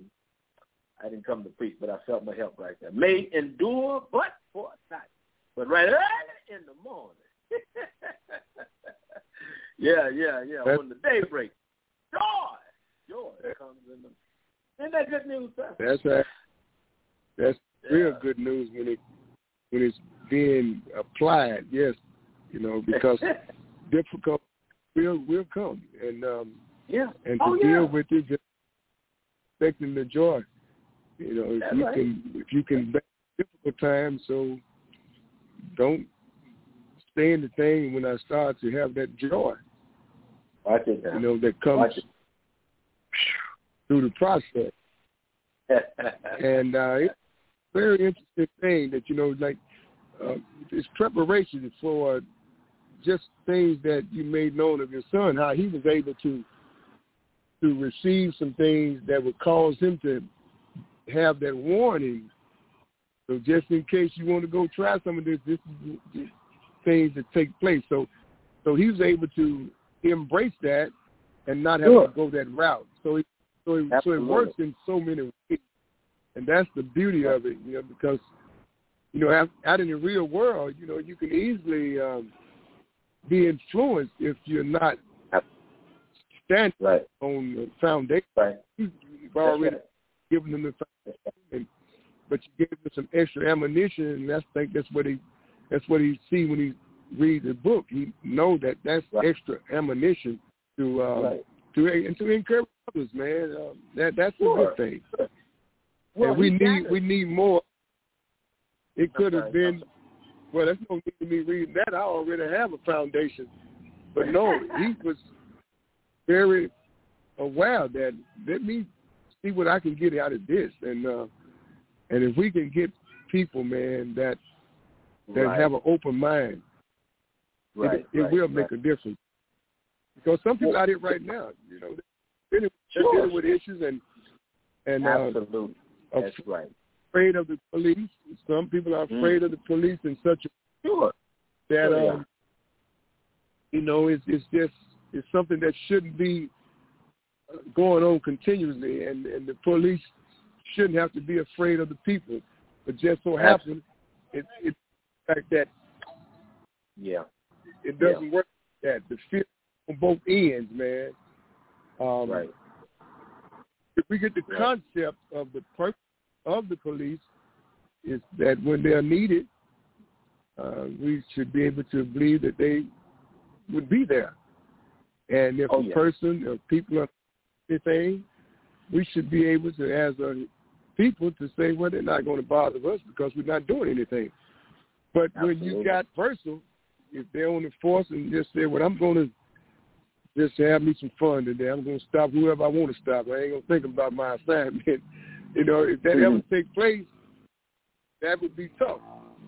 I didn't come to preach, but I felt my help right there, may endure but for a night, but right early in the morning. yeah, yeah, yeah, when the day breaks, joy joy that comes in them. Isn't that good news, sir? That's right. That's yeah. real good news when it when it's being applied. Yes, you know, because difficult will will come, and um, yeah, and to oh, deal yeah. with it, just expecting the joy. You know, if That's you right. can if you can bear difficult times, so don't stay in the thing when I start to have that joy. Watch it now. You know, that comes through the process. And uh, it's a very interesting thing that, you know, like uh, it's preparation for just things that you made known of your son, how he was able to to receive some things that would cause him to have that warning. So just in case you want to go try some of this, this is the things that take place. So so he was able to embrace that and not have sure. to go that route. So it, so it, so it Absolutely. works in so many ways. And that's the beauty of it, you know, because, you know, out, out in the real world, you know, you can easily um, be influenced if you're not standing right. on the foundation. Right. You've already right. given them the foundation, but you give them some extra ammunition, and that's I think that's what he that's what he see when he reads the book. He know that that's right. extra ammunition to uh, right. to and to encourage others, man. Uh, that that's sure. a good thing. Sure. Well, and we need it. we need more. It could have okay. been. Well, that's no need to me reading that. I already have a foundation. But no, he was very aware that let me see what I can get out of this, and uh, and if we can get people, man, that that right. have an open mind, right. it, it right. will right. make a difference. Because some people well, out here right now, you know, they're dealing, sure. dealing with issues and and absolutely, uh, that's right. Afraid of the police. Some people are afraid mm. of the police in such a sure that sure, um, you know, it's it's just it's something that shouldn't be going on continuously, and, and the police shouldn't have to be afraid of the people. But just so happens, it, it's the fact that yeah, it doesn't yeah. work like that. The fear on both ends, man. Um, right. If we get the right. concept of the purpose of the police is that when they're needed, uh, we should be able to believe that they would be there. And if oh, a yeah. person or people are anything, we should be able to, as a people, to say, well, they're not going to bother us because we're not doing anything. But Absolutely. when you got personal, if they're on the force and just say, well, I'm going to just have me some fun today. I'm going to stop whoever I want to stop. I ain't going to think about my assignment. You know, if that mm-hmm. ever take place, that would be tough.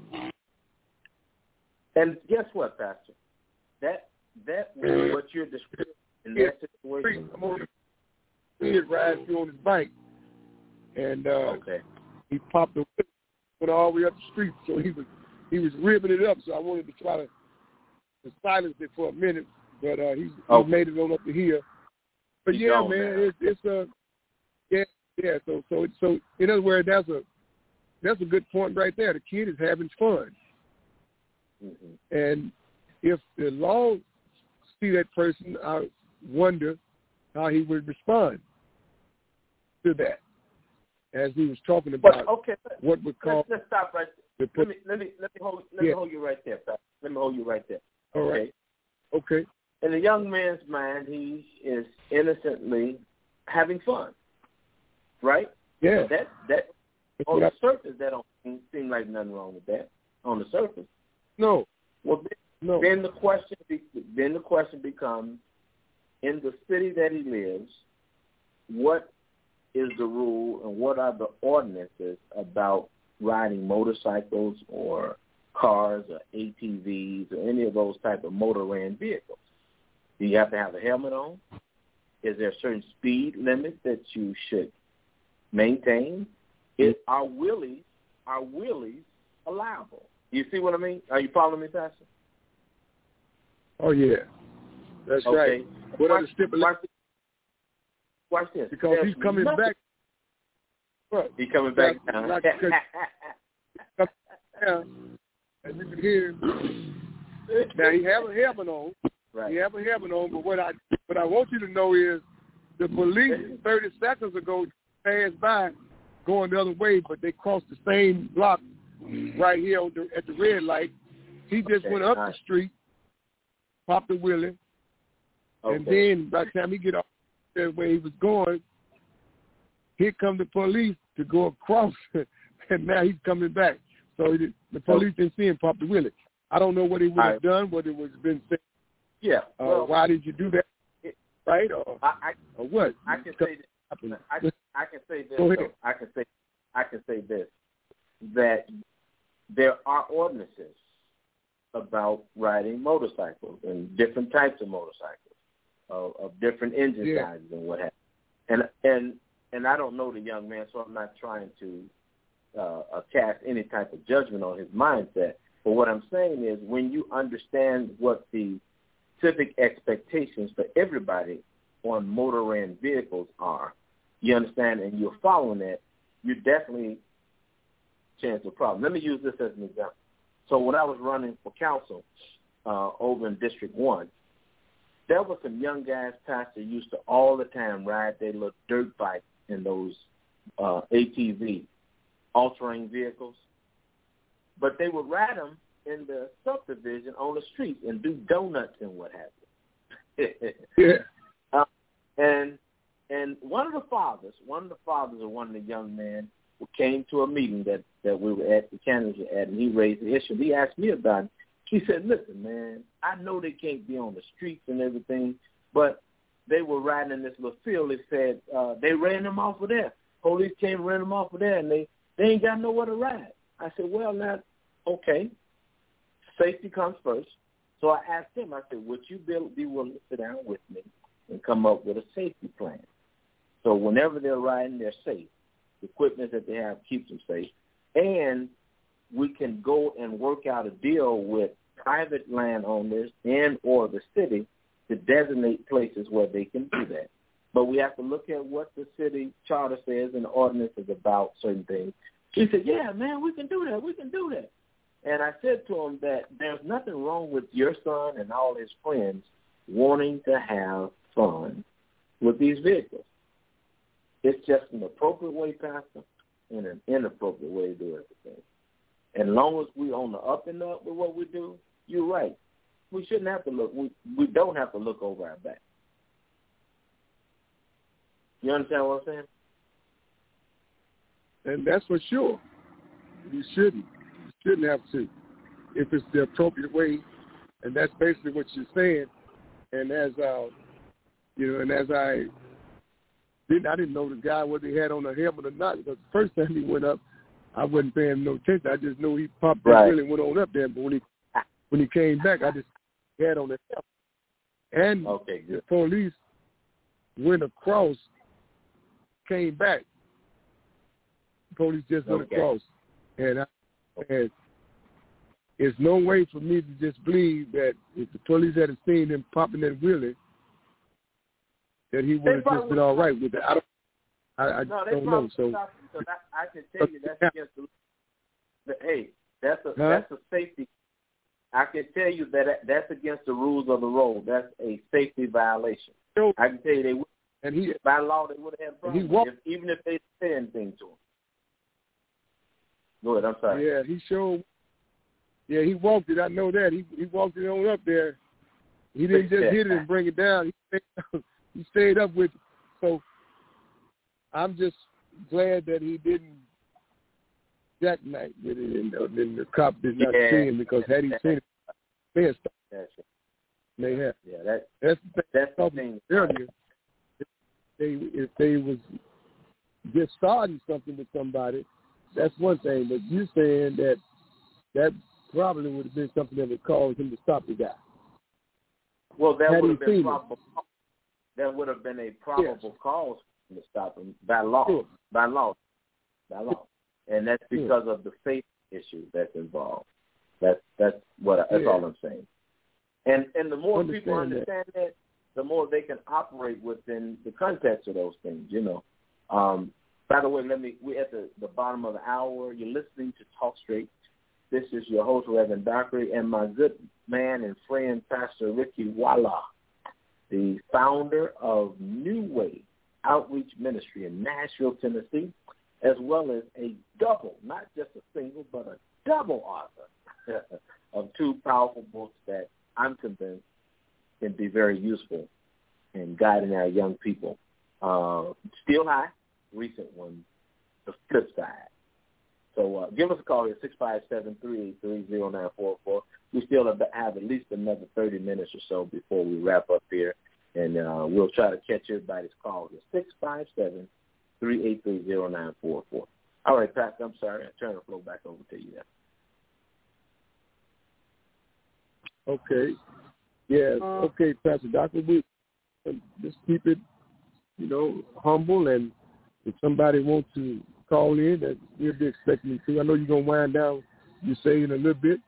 And guess what, Pastor? That that what you're describing in that yeah. situation. I'm on the kid riding through on his bike, and uh, okay. he popped the whip, went all the way up the street. So he was he was ripping it up. So I wanted to try to, to silence it for a minute, but uh, he, okay. he made it on up to here. But He's yeah, gone, man, man, it's it's a yeah yeah. So so so in other words, that's a that's a good point right there. The kid is having fun. Mm-hmm. And if the law see that person, I wonder how he would respond to that. As he was talking about but, okay, what would call. Let's, let's stop right there. The, let me let me let me hold let yeah. me hold you right there, Pastor. Let me hold you right there. All okay. right. Okay. In the young man's mind, he is innocently having fun, right? Yeah. That that That's on the I, surface, that don't seem like nothing wrong with that. On the surface. No. Well, then, no. then the question then the question becomes: in the city that he lives, what is the rule and what are the ordinances about riding motorcycles or cars or A T Vs or any of those type of motor-ran vehicles? Do you have to have a helmet on? Is there a certain speed limit that you should maintain? Is, are wheelies are wheelies allowable? You see what I mean? Are you following me, Pastor? Oh yeah, that's okay. right. What watch, are the stipulations? Watch this. Because There's he's coming nothing. back. What? He's coming back That's down. not because- and you can hear him. Now he have a helmet on. Right. He have a helmet on, but what I what I want you to know is the police thirty seconds ago passed by going the other way, but they crossed the same block right here on the, at the red light. He just okay. went up right. the street, popped a wheelie, okay. and then by the time he get off where he was going, here come the police to go across, and now he's coming back. So he, the police didn't see him pop the wheelie. I don't know what he would have right. done, whether it was been said. Yeah. Uh, well, why did you do that? It, right? Or, I, I, or what? I can say this. I, I can say this. Go ahead. Though. I can say I can say this, that there are ordinances about riding motorcycles and different types of motorcycles, of, of different engine yeah. sizes and what have you. And and and I don't know the young man, so I'm not trying to uh, uh, cast any type of judgment on his mindset. But what I'm saying is, when you understand what the civic expectations for everybody on motor ran vehicles are, you understand, and you're following that, you definitely chance a problem. Let me use this as an example. So when I was running for council uh, over in District one, there were some young guys, Pastor, used to all the time ride their little dirt bike in those uh, A T V, all-terrain vehicles. But they would ride them in the subdivision on the street and do donuts and what have you. yeah. Uh, and and one of the fathers, one of the fathers of one of the young men who came to a meeting that, that we were at, the candidates were at, and he raised the issue. He asked me about it. He said, listen, man, I know they can't be on the streets and everything, but they were riding in this little field. They said uh, they ran them off of there. Police came and ran them off of there, and they, they ain't got nowhere to ride. I said, well, now, okay, safety comes first. So I asked him, I said, would you be, be willing to sit down with me and come up with a safety plan? So whenever they're riding, they're safe. The equipment that they have keeps them safe. And we can go and work out a deal with private landowners and or the city to designate places where they can do that. But we have to look at what the city charter says and the ordinance is about certain things. He said, yeah, man, we can do that. We can do that. And I said to him that there's nothing wrong with your son and all his friends wanting to have fun with these vehicles. It's just an appropriate way, Pastor, and an inappropriate way to do everything. And as long as we're on the up and up with what we do, you're right. We shouldn't have to look. We we don't have to look over our back. You understand what I'm saying? And that's for sure. You shouldn't. You shouldn't have to. If it's the appropriate way, and that's basically what you're saying. And as uh, you know, and as I didn't, I didn't know the guy whether he had on a helmet or not. Because the first time he went up, I wasn't paying no attention. I just knew he popped right. and really went on up there. But when he when he came back, I just had on the helmet. And okay, good. The police went across, came back. The police just went okay. across, and I had. There's no way for me to just believe that if the police had seen him popping that wheelie, that he would have just been all right with it. I don't, I, I no, don't know. So I, I can tell you that's against the, the hey, that's a huh? that's a safety. I can tell you that that's against the rules of the road. That's a safety violation. So, I can tell you they would, and he by law they would have had problems he walked, if, even if they said anything to him. Go ahead. I'm sorry. Yeah, he showed. Yeah, he walked it. I know that. He he walked it on up there. He didn't just hit it and bring it down. He stayed, he stayed up with it. So I'm just glad that he didn't jackknife with it, and, and the cop did not yeah. see him, because had he seen it, they had stopped. That's it. They have. Yeah, that, that's the thing. that's the thing. Earlier, if they if they was just starting something with somebody, that's one thing. But you're saying that that probably would have been something that would cause him to stop the guy. Well, that Had would have he been seen probable. That would have been a probable Yes. cause for him to stop him by law. Sure. By law. By law. And that's Sure. because of the faith issue that's involved. That's that's what I, that's Yeah. all I'm saying. And and the more Understand people understand that. that, the more they can operate within the context of those things. You know. Um, by the way, let me. We're at the, the bottom of the hour. You're listening to Talk Straight. This is your host, Reverend Dockery, and my good man and friend, Pastor Ricky Walla, the founder of New Way Outreach Ministry in Nashville, Tennessee, as well as a double, not just a single, but a double author of two powerful books that I'm convinced can be very useful in guiding our young people. Uh, Still High, recent one, The Flip Side. So uh, give us a call here, six five seven, three eight three, zero nine four four. We still have, have at least another thirty minutes or so before we wrap up here, and uh, we'll try to catch everybody's call here, six five seven, three eight three, zero nine four four. All right, Pat, I'm sorry. I turn the floor back over to you now. Okay. Yeah, okay, Pastor Doctor, we just keep it, you know, humble, and if somebody wants to call in, that we'll be expecting you to. I know you're going to wind down, you say, in a little bit,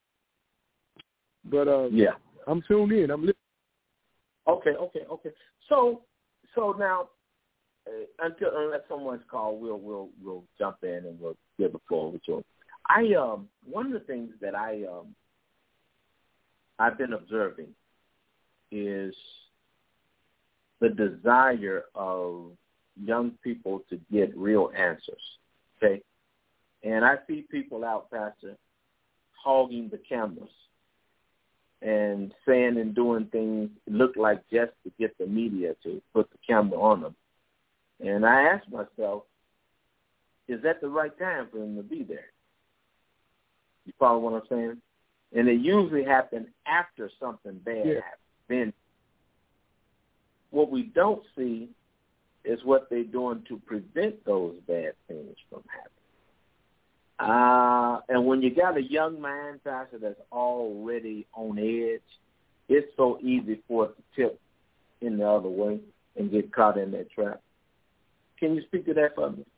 but uh, yeah, I'm tuned in. I'm listening. Okay, okay, okay. So, so now, uh, until unless someone's called, we'll we'll we'll jump in and we'll give the floor over to them. I um one of the things that I um I've been observing is the desire of young people to get real answers, okay? And I see people out, Pastor, hogging the cameras and saying and doing things look like just to get the media to put the camera on them. And I ask myself, is that the right time for them to be there? You follow what I'm saying? And it usually happens after something bad yeah. happens. Then what we don't see is what they're doing to prevent those bad things from happening. Uh, and when you got a young mind, Pastor, that's already on edge, it's so easy for it to tip in the other way and get caught in that trap. Can you speak to that for me?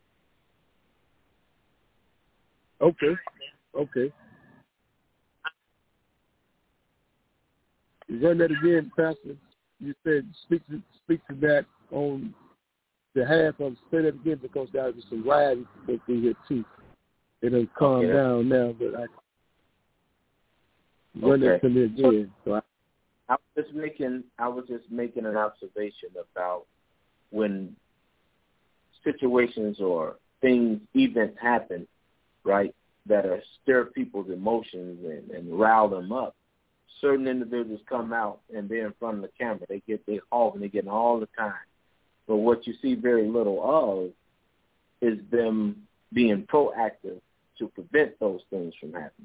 Okay, okay. Run that again, Pastor. You said speak to, speak to that on behalf of, say that again, because there was some rioting in here too. It has calmed okay. down now, but I run okay. that to me again. So I, I was just making I was just making an observation about when situations or things, events happen, right, that are stir people's emotions and, and rile them up. Certain individuals come out and they're in front of the camera. They get their hog and they get it all the time. But what you see very little of is them being proactive to prevent those things from happening.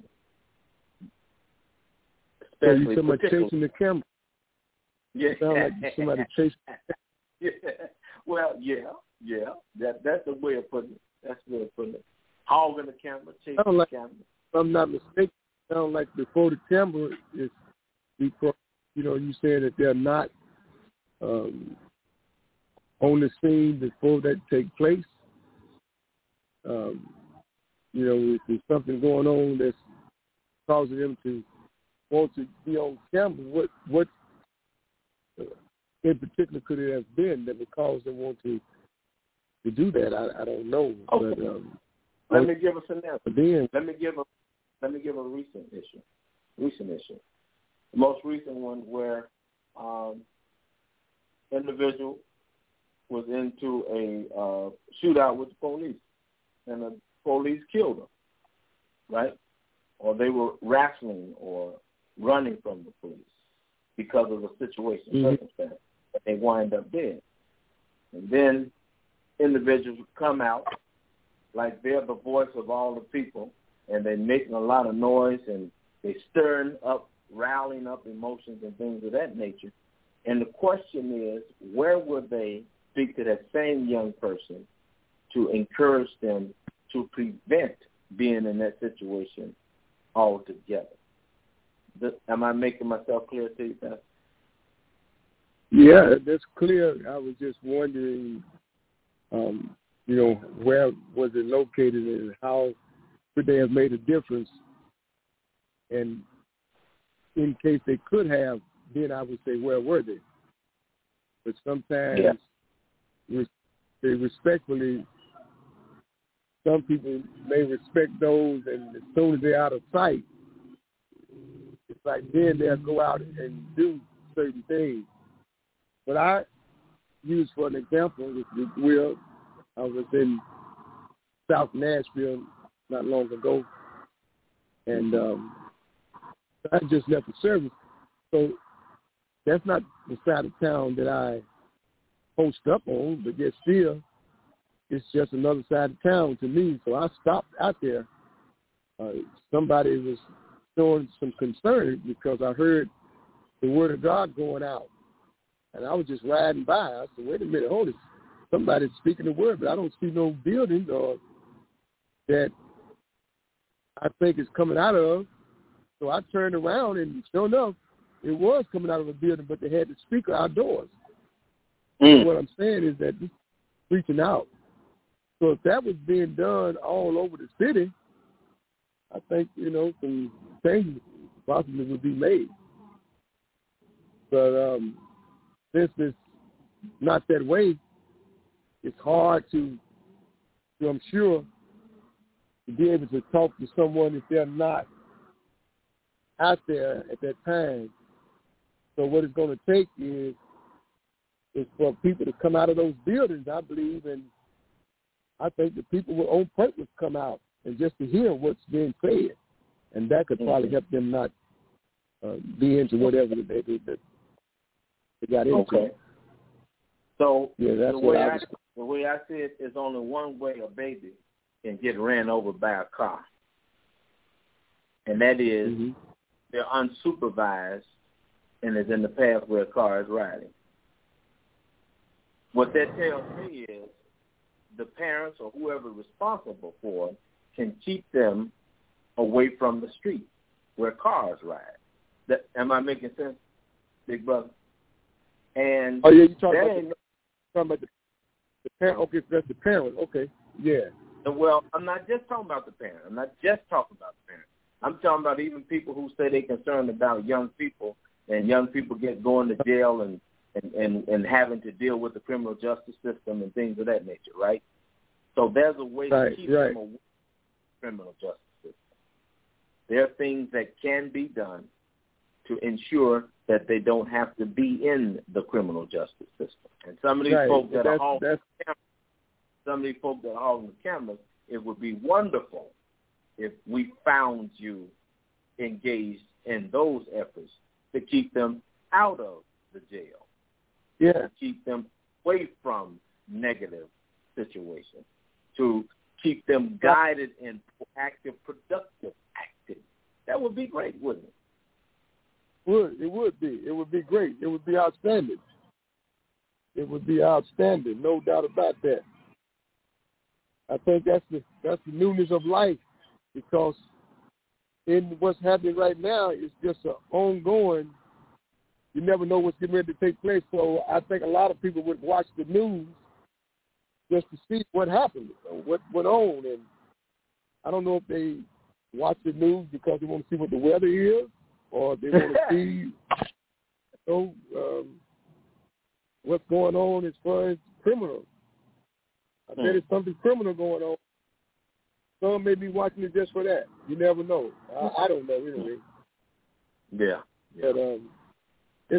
Especially so somebody chasing the camera. Yeah. Sound like somebody chasing. Yeah. Well, yeah, yeah. That that's the way of putting it. That's the way of putting it. Hogging the camera, chasing like, the camera. If I'm not mistaken, it sounds like before the camera is before, you know, you saying that they're not um, on the scene before that take place. Um, you know, if there's something going on that's causing them to want to be on camera, what what uh, in particular could it have been that would cause them want to to do that? I, I don't know. Okay. But, um, let me give us an answer. Then, let me give a let me give a recent issue. Recent issue. The most recent one where um, individual was into a uh, shootout with the police, and the police killed him, right? Or they were wrestling or running from the police because of the situation, mm-hmm. circumstance, but they wind up dead. And then individuals would come out like they're the voice of all the people, and they're making a lot of noise, and they're stirring up, riling up emotions and things of that nature. And the question is, where would they speak to that same young person to encourage them to prevent being in that situation altogether? This, am I making myself clear to you, Pastor? Yeah, that's clear. I was just wondering, um, you know, where was it located and how could they have made a difference? And in case they could have, then I would say, where were they? But sometimes yeah. they respectfully, some people may respect those, and as soon as they're out of sight, it's like then they'll go out and do certain things. But I use for an example, if you will, I was in South Nashville not long ago, and um, I just left the service. So that's not the side of town that I post up on, but yet still, it's just another side of town to me. So I stopped out there. Uh, somebody was showing some concern because I heard the word of God going out. And I was just riding by. I said, wait a minute, hold it. Somebody's speaking the word, but I don't see no building or that I think is coming out of. So I turned around, and sure enough, it was coming out of a building, but they had the speaker outdoors. Mm. So what I'm saying is that this is reaching out. So if that was being done all over the city, I think, you know, some changes possibly would be made. But um, since it's not that way, it's hard to, to, I'm sure, to be able to talk to someone if they're not out there at that time. So what it's going to take is is for people to come out of those buildings, I believe, and I think the people will on purpose come out and just to hear what's being said, and that could probably help them not uh, be into whatever they, they, they got into. Okay. So yeah, that's the, what way I I, was... the way I see it is only one way a baby can get ran over by a car, and that is mm-hmm. they're unsupervised and is in the path where a car is riding. What that tells me is the parents or whoever is responsible for it can keep them away from the street where cars ride. That, am I making sense, big brother? And oh, yeah, you're talking, about the, the, talking about the, the parent. Okay, that's the parent. Okay, yeah. Well, I'm not just talking about the parent. I'm not just talking about the parent. I'm talking about even people who say they're concerned about young people and young people get going to jail and, and, and, and having to deal with the criminal justice system and things of that nature, right? So there's a way right, to keep right. them away from the criminal justice system. There are things that can be done to ensure that they don't have to be in the criminal justice system. And some of these right. folks that that's, are hauling that's... the cameras, some of these folks that are hauling the cameras, it would be wonderful if we found you engaged in those efforts to keep them out of the jail. Yeah. To keep them away from negative situations. To keep them guided in proactive, productive activity. That would be great, wouldn't it? Would it would be. It would be great. It would be outstanding. It would be outstanding, no doubt about that. I think that's the that's the newness of life, because in what's happening right now is just an ongoing. You never know what's getting ready to take place. So I think a lot of people would watch the news just to see what happened, what went on, and I don't know if they watch the news because they want to see what the weather is, or they want to see, you know, um, what's going on as far as criminals. I bet mm. it's something criminal going on. Some may be watching it just for that. You never know. I, I don't know anyway. Yeah. yeah. But um, if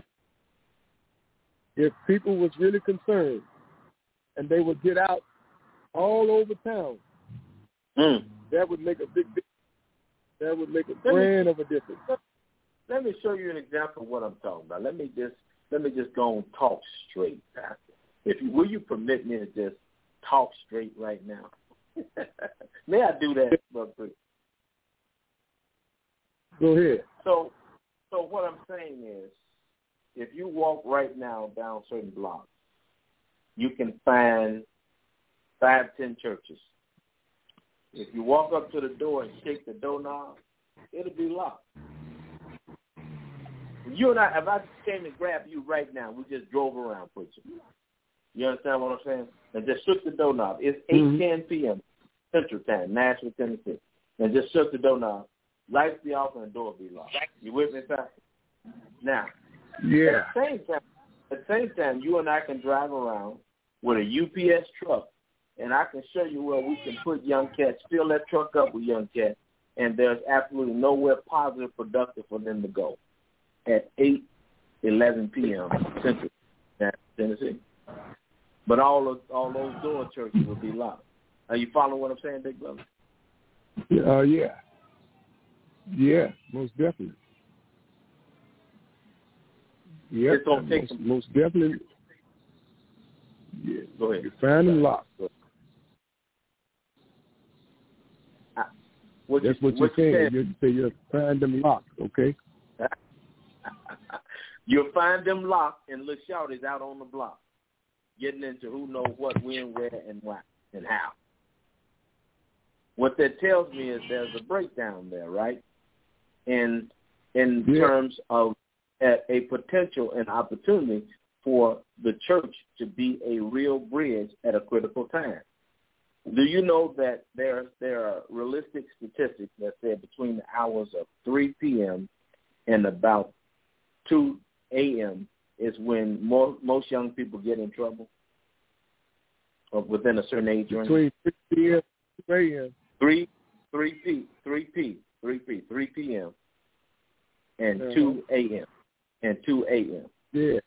if people was really concerned and they would get out all over town, mm. that would make a big difference. That would make a brand of a difference. Let me show you an example of what I'm talking about. Let me just let me just go and talk straight, Pastor. If you will, you permit me to just talk straight right now? May I do that, Brother Priest? Go ahead. So, so what I'm saying is, if you walk right now down certain blocks, you can find five, ten churches. If you walk up to the door and shake the doorknob, it'll be locked. You and I, if I came to grab you right now, we just drove around, preacher. You understand what I'm saying? And just shook the doorknob. It's eight ten p.m. Central Time, Nashville, Tennessee. And just shook the doorknob. Lights be off and the door be locked. You with me, Pastor? Now, yeah. At the same time, at the same time, you and I can drive around with a U P S truck, and I can show you where we can put young cats, fill that truck up with young cats, and there's absolutely nowhere positive, productive for them to go at eight eleven p.m. Central Tennessee. But all of, all those door churches will be locked. Are you following what I'm saying, big brother? Uh, yeah. Yeah, most definitely. Yeah, It's gonna take most, some... most definitely. Yeah. Go ahead. You find them locked. I, what That's you, what you're what you saying. You say you find them locked, okay? You'll find them locked and little shorties out on the block, getting into who knows what, when, where, and why, and how. What that tells me is there's a breakdown there, right? In in yeah. terms of a, a potential and opportunity for the church to be a real bridge at a critical time. Do you know that there there are realistic statistics that say between the hours of three p.m. and about two a.m. is when more, most young people get in trouble, or within a certain age range? Between three p.m. and two a.m. Three, three p, three p, three p, three p.m. and uh-huh. two a.m. and two a.m. Yeah,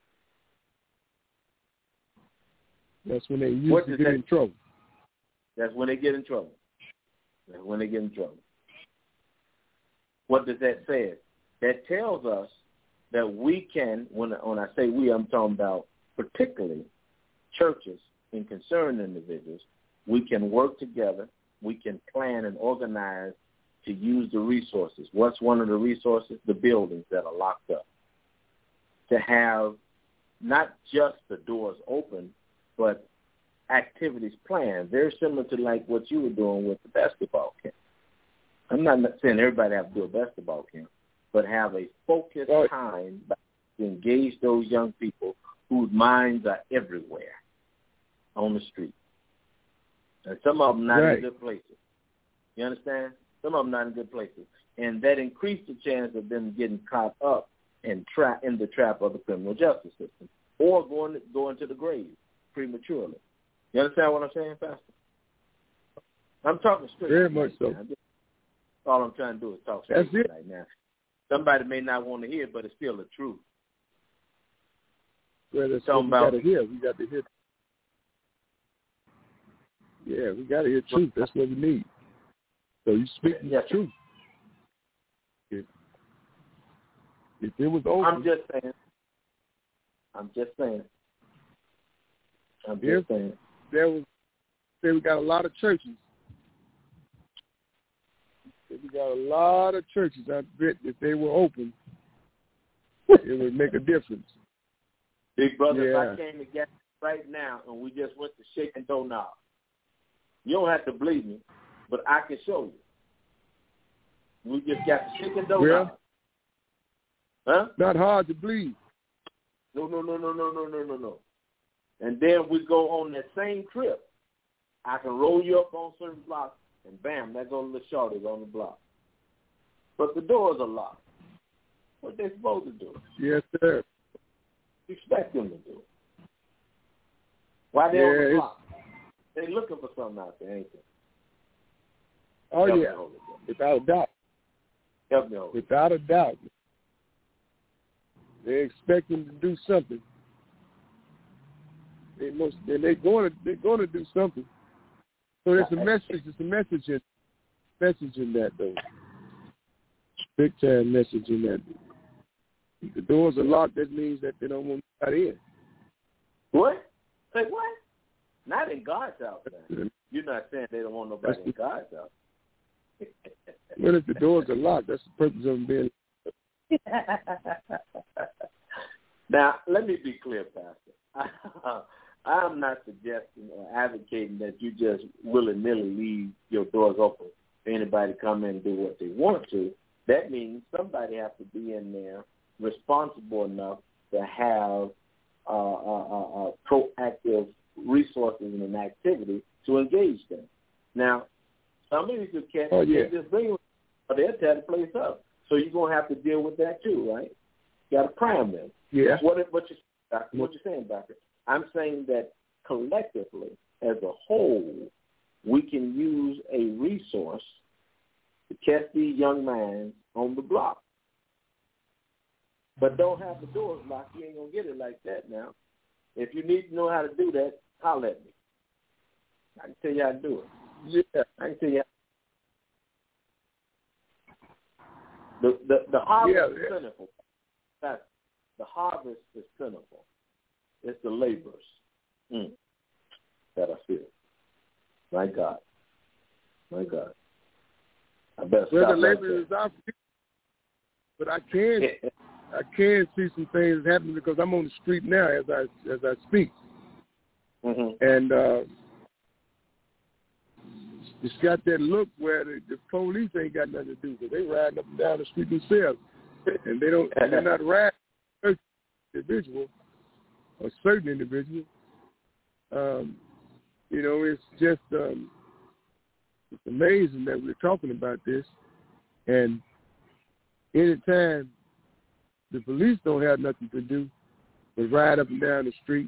that's when they usually What get that, in trouble. That's when they get in trouble. That's when they get in trouble. What does that say? That tells us that we can, when, when I say we, I'm talking about particularly churches and concerned individuals, we can work together. We can plan and organize to use the resources. What's one of the resources? The buildings that are locked up. To have not just the doors open, but activities planned, very similar to like what you were doing with the basketball camp. I'm not saying everybody have to do a basketball camp, but have a focused oh. time to engage those young people whose minds are everywhere on the street. And some of them not right. in good places. You understand? Some of them not in good places. And that increased the chance of them getting caught up and tra- in the trap of the criminal justice system or going, going to the grave prematurely. You understand what I'm saying, Pastor? I'm talking straight. Very right much now. so. All I'm trying to do is talk straight That's it. right now. Somebody may not want to hear it, but it's still the truth. Well, that's Talking what we about, got to hear. We got to hear. Yeah, we got to hear truth. That's what we need. So you speaking yes. the truth. If, if it was open. I'm just saying. I'm just saying. I'm just if saying. There was, say we got a lot of churches. If we got a lot of churches, I bet if they were open, it would make a difference. Big brother, yeah. if I came together right now and we just went to shake and doorknob, you don't have to believe me, but I can show you. We just got to shake and doorknob. Well, huh? Not hard to believe. No, no, no, no, no, no, no, no, no. And then we go on that same trip. I can roll you up on certain blocks, and bam, there goes the shorties on the block. But the doors are locked. What they supposed to do? Yes, sir. You expect them to do? Why they yeah, on the block? They looking for something out there, ain't they? Oh, Help yeah, without a doubt. Help me over. Without a doubt. They expect them to do something. They most, and they're going to they're going to do something. So there's a message. It's a message in message in that though. Big time message in that. If the doors are locked, that means that they don't want anybody in. What? Say what? Not in God's house, man. You're not saying they don't want nobody that's in God's house. Well, if the doors are locked, that's the purpose of them being. Now, let me be clear, Pastor. I'm not suggesting or advocating that you just willy-nilly leave your doors open for anybody to come in and do what they want to. That means somebody has to be in there responsible enough to have uh, uh, uh, uh, proactive resources and an activity to engage them. Now, some of these cats, oh, yeah. they just bring them, or they'll tear the place up. So you're going to have to deal with that too, right? You got to prime them. Yeah. What, what, you, what you're saying, Doctor? I'm saying that collectively, as a whole, we can use a resource to catch these young minds on the block. But don't have the doors locked. You ain't going to get it like that now. if you need to know how to do that, holler at me. I can tell you how to do it. Yeah, I can tell you. The the the harvest yeah, is yeah. plentiful. That's, the harvest is plentiful. It's the laborers mm, that I feel. My God, my God. I better Well, stop the right labor is there. out, but I can I can see some things happening because I'm on the street now as I as I speak, mm-hmm. and uh, it's got that look where the, the police ain't got nothing to do because they riding up and down the street themselves, and they don't they're not riding a individual or certain individual. Um, you know, it's just um, it's amazing that we're talking about this, and anytime the police don't have nothing to do but ride up and down the street,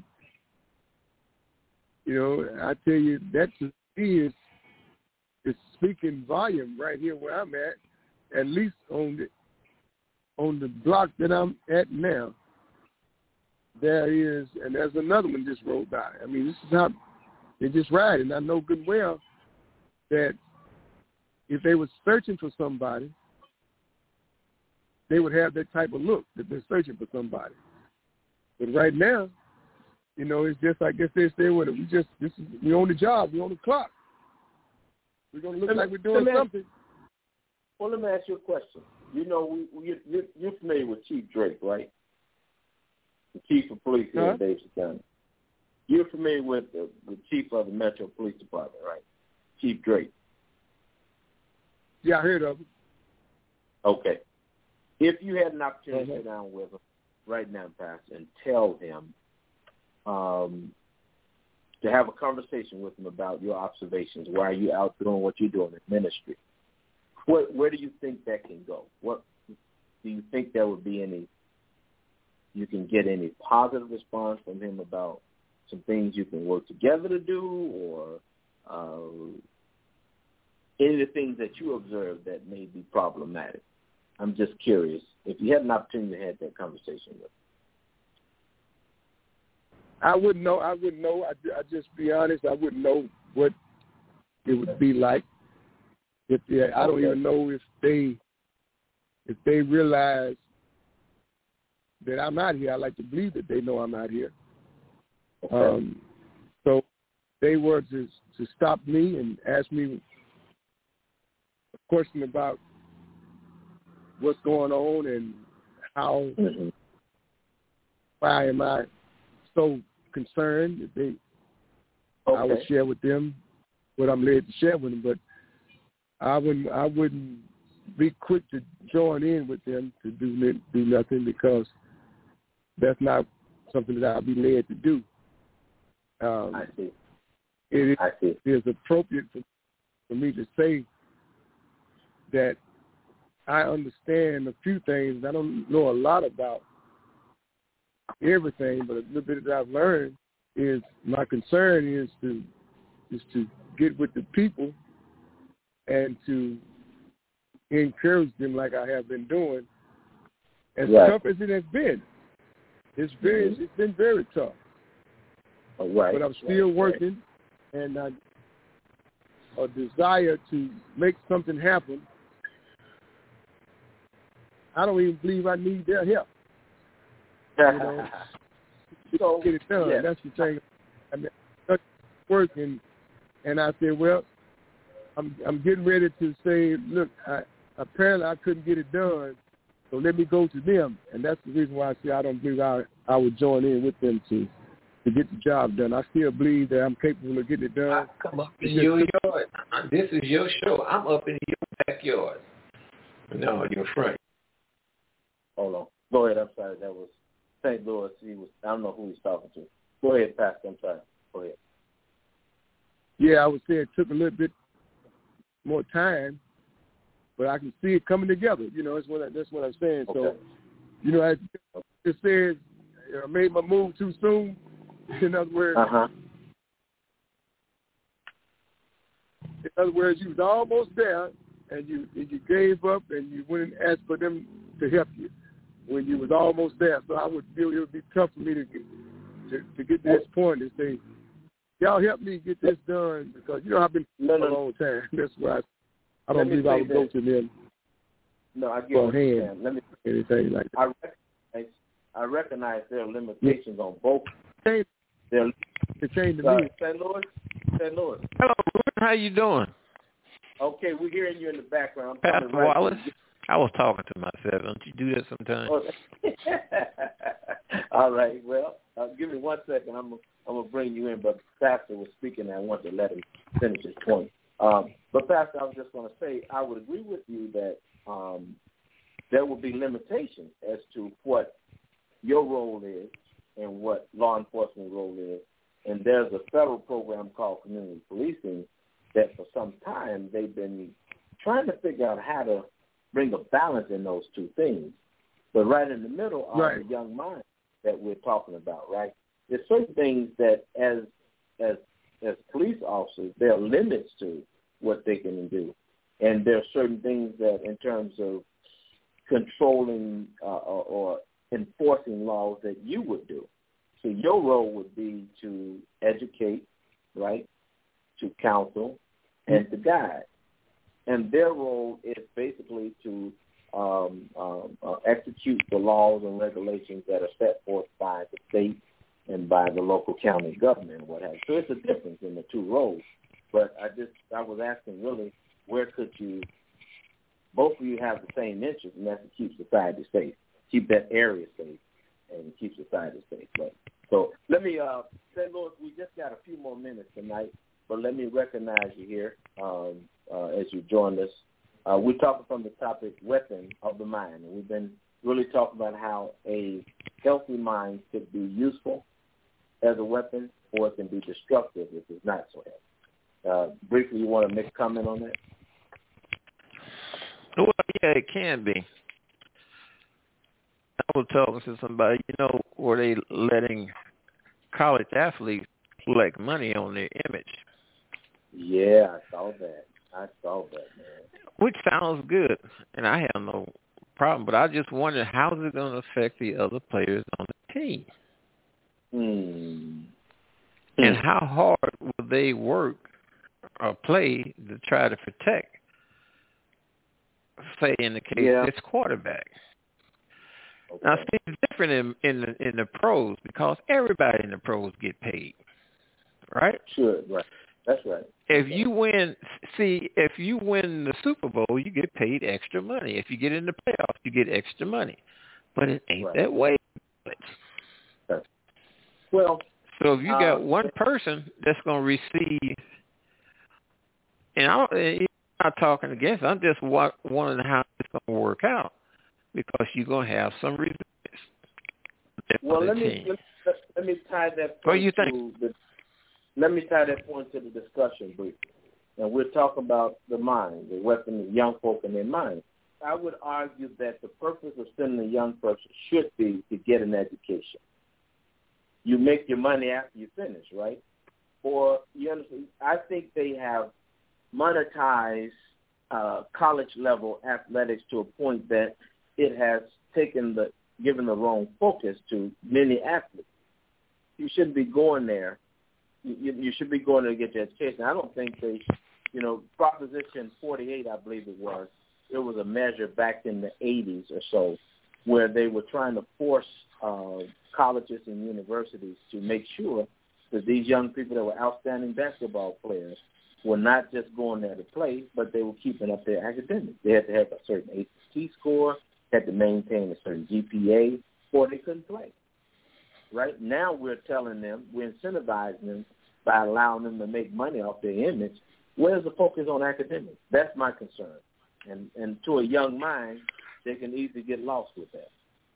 you know, I tell you, that to me is, is speaking volume right here where I'm at, at least on the, on the block that I'm at now. There is, and there's another one just rolled by. I mean, this is how they just ride, and I know good and well that if they were searching for somebody, they would have that type of look that they're searching for somebody. But right now, you know, it's just, I guess they stay with it. We just, this is, we on the job, we on the clock. We're going to look Let like me, we're doing let me, something. Well, let me ask you a question. You know, we, we you're, you're familiar with Chief Drake, right? The chief of police here huh? in Davidson County. You're familiar with the, the chief of the Metro Police Department, right? Chief Drake. Yeah, I heard of it. Okay. If you had an opportunity uh-huh. to sit down with him right now, Pastor, and tell him um, to have a conversation with him about your observations, why are you out doing what you're doing in ministry, what, where do you think that can go? What do you think there would be any, you can get any positive response from him about some things you can work together to do, or uh, any of the things that you observe that may be problematic? I'm just curious if you had an opportunity to have that conversation with him. I wouldn't know. I wouldn't know. I, I just be honest. I wouldn't know what it would be like. If they, I don't even know if they if they realize that I'm out here. I like to believe that they know I'm out here. Okay. Um, so they were to to stop me and ask me a question about what's going on and how, mm-hmm. why am I so concerned that they, okay. I would share with them what I'm led to share with them, but I wouldn't, I wouldn't be quick to join in with them to do do nothing because that's not something that I'll be led to do. Um, I see. It is, I see. it is appropriate for, for me to say that I understand a few things. I don't know a lot about everything, but a little bit that I've learned is my concern is to is to get with the people and to encourage them like I have been doing. As right. tough as it has been, it's very mm-hmm. it's been very tough. Oh, right. But I'm still right. working, and I, a desire to make something happen. I don't even believe I need their help. You know, so, get it done. Yeah. That's the thing. I mean, that's working, and I said, well, I'm I'm getting ready to say, look, I, apparently I couldn't get it done, so let me go to them, and that's the reason why I say I don't believe I I would join in with them to to get the job done. I still believe that I'm capable of getting it done. I come up in your yard. This is your show. I'm up in your backyard. No, in your front. Hold on. Go ahead. I'm sorry. That was Saint Louis. He was. I don't know who he's talking to. Go ahead, Pastor. I'm sorry. Go ahead. Yeah, I would say it took a little bit more time, but I can see it coming together. You know, that's what I, that's what I'm saying. Okay. So, you know, as it says, I made my move too soon. In other words, uh-huh. in other words, you was almost there, and you and you gave up, and you went and asked for them to help you when you was almost there. So I would feel it would be tough for me to get, to, to get to this point and say, y'all help me get this done because, you know, I've been no, no. for a long time. That's why I, I don't Let me believe I say would go this. to them No, I get for what you're hand, saying. Let me, anything like that. I recognize, I recognize there are limitations on both. It There, came to uh, me. Saint Louis, Saint Louis. Hello, Ruth. How you doing? Okay, we're hearing you in the background. I'm Pastor coming right Wallace? to you. I was talking to myself. Don't you do that sometimes? Oh, all right. Well, uh, give me one second. I'm I'm gonna bring you in. But Pastor was speaking, and I want to let him finish his point. Um, but Pastor, I was just going to say I would agree with you that um, there will be limitations as to what your role is and what law enforcement role is. And there's a federal program called community policing that for some time they've been trying to figure out how to bring a balance in those two things. But right in the middle are Right. the young minds that we're talking about, right? There's certain things that as as as police officers, there are limits to what they can do. And there are certain things that in terms of controlling uh, or, or enforcing laws that you would do. So your role would be to educate, right, to counsel, and to guide. And their role is basically to um, um, uh, execute the laws and regulations that are set forth by the state and by the local county government and what have you. So it's a difference in the two roles. But I just I was asking really, where could you, both of you have the same interest, and that's to keep society safe, keep that area safe, and keep society safe. But, so let me, uh, Saint Louis, we just got a few more minutes tonight, but let me recognize you here um, uh, as you joined us. Uh, we're talking from the topic, weapon of the mind, and we've been really talking about how a healthy mind could be useful as a weapon, or it can be destructive if it's not so healthy. Uh, briefly, you want to make a comment on that? Well, yeah, it can be. I was talking to somebody, you know, were they letting college athletes collect money on their image? Yeah, I saw that. I saw that, man. Which sounds good, and I have no problem, but I just wonder how is it going to affect the other players on the team? Hmm. And how hard will they work or play to try to protect, say in the case Yeah. this quarterback? Okay. Now, see, it's different in in the, in the pros because everybody in the pros get paid, right? Sure, right. That's right. If you win, see, if you win the Super Bowl, you get paid extra money. If you get in the playoffs, you get extra money. But it ain't Right. that way. Well, So if you got uh, one person that's going to receive, and I don't, I'm not talking against it, I'm just wa- wondering how it's going to work out because you're going to have some resistance. well, on the let me team. let, let me tie that point What do you think? to the let me tie that point to the discussion briefly. And we're talking about the mind, the weapon of young folk in their mind. I would argue that the purpose of sending a young person should be to get an education. You make your money after you finish, right? Or you understand? I think they have monetized uh, college-level athletics to a point that it has taken the given the wrong focus to many athletes. You shouldn't be going there. You, you should be going there to get your education. I don't think they, you know, Proposition forty-eight, I believe it was, it was a measure back in the eighties or so where they were trying to force uh, colleges and universities to make sure that these young people that were outstanding basketball players were not just going there to play, but they were keeping up their academics. They had to have a certain A P T score, had to maintain a certain G P A, or they couldn't play. Right now we're telling them, we're incentivizing them by allowing them to make money off their image. Where's the focus on academics? That's my concern. And and to a young mind, they can easily get lost with that.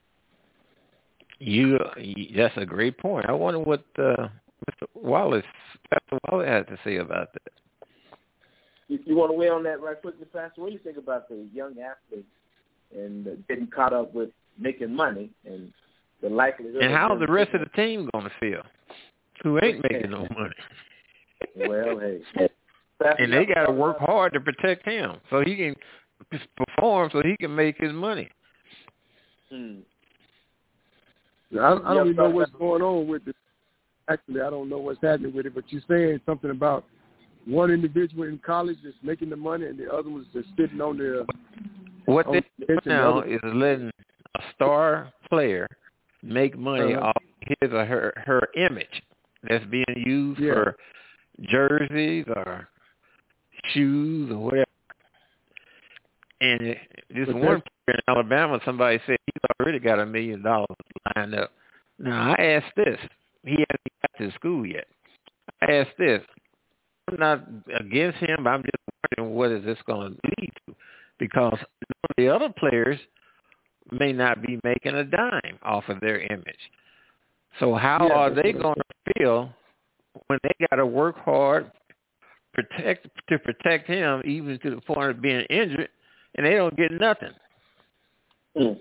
You, that's a great point. I wonder what uh, Mister Wallace, Pastor Wallace had to say about that. You, you want to weigh on that right quickly, Pastor? What do you think about the young athletes and uh, getting caught up with making money and the likelihood? And how's the rest of the team going to feel who ain't making no money? Well, hey. Pastor, And they got to work hard to protect him so he can perform so he can make his money. Hmm. I, I don't even know what's going on with the actually, I don't know what's happening with it, but you're saying something about one individual in college is making the money and the other one's just sitting on their. What on they the do bench and the now other- is letting a star player make money Uh-huh. off his or her, her image that's being used Yeah. for jerseys or shoes or whatever. And it, this But one player in Alabama, somebody said he's already got a million dollars lined up. Now, I asked this. He hasn't got to school yet. I asked this. I'm not against him, but I'm just wondering what is this going to lead to. Because the other players may not be making a dime off of their image. So how Yeah, are but- they going to feel when they got to work hard protect to protect him, even to the point of being injured, and they don't get nothing? Mm.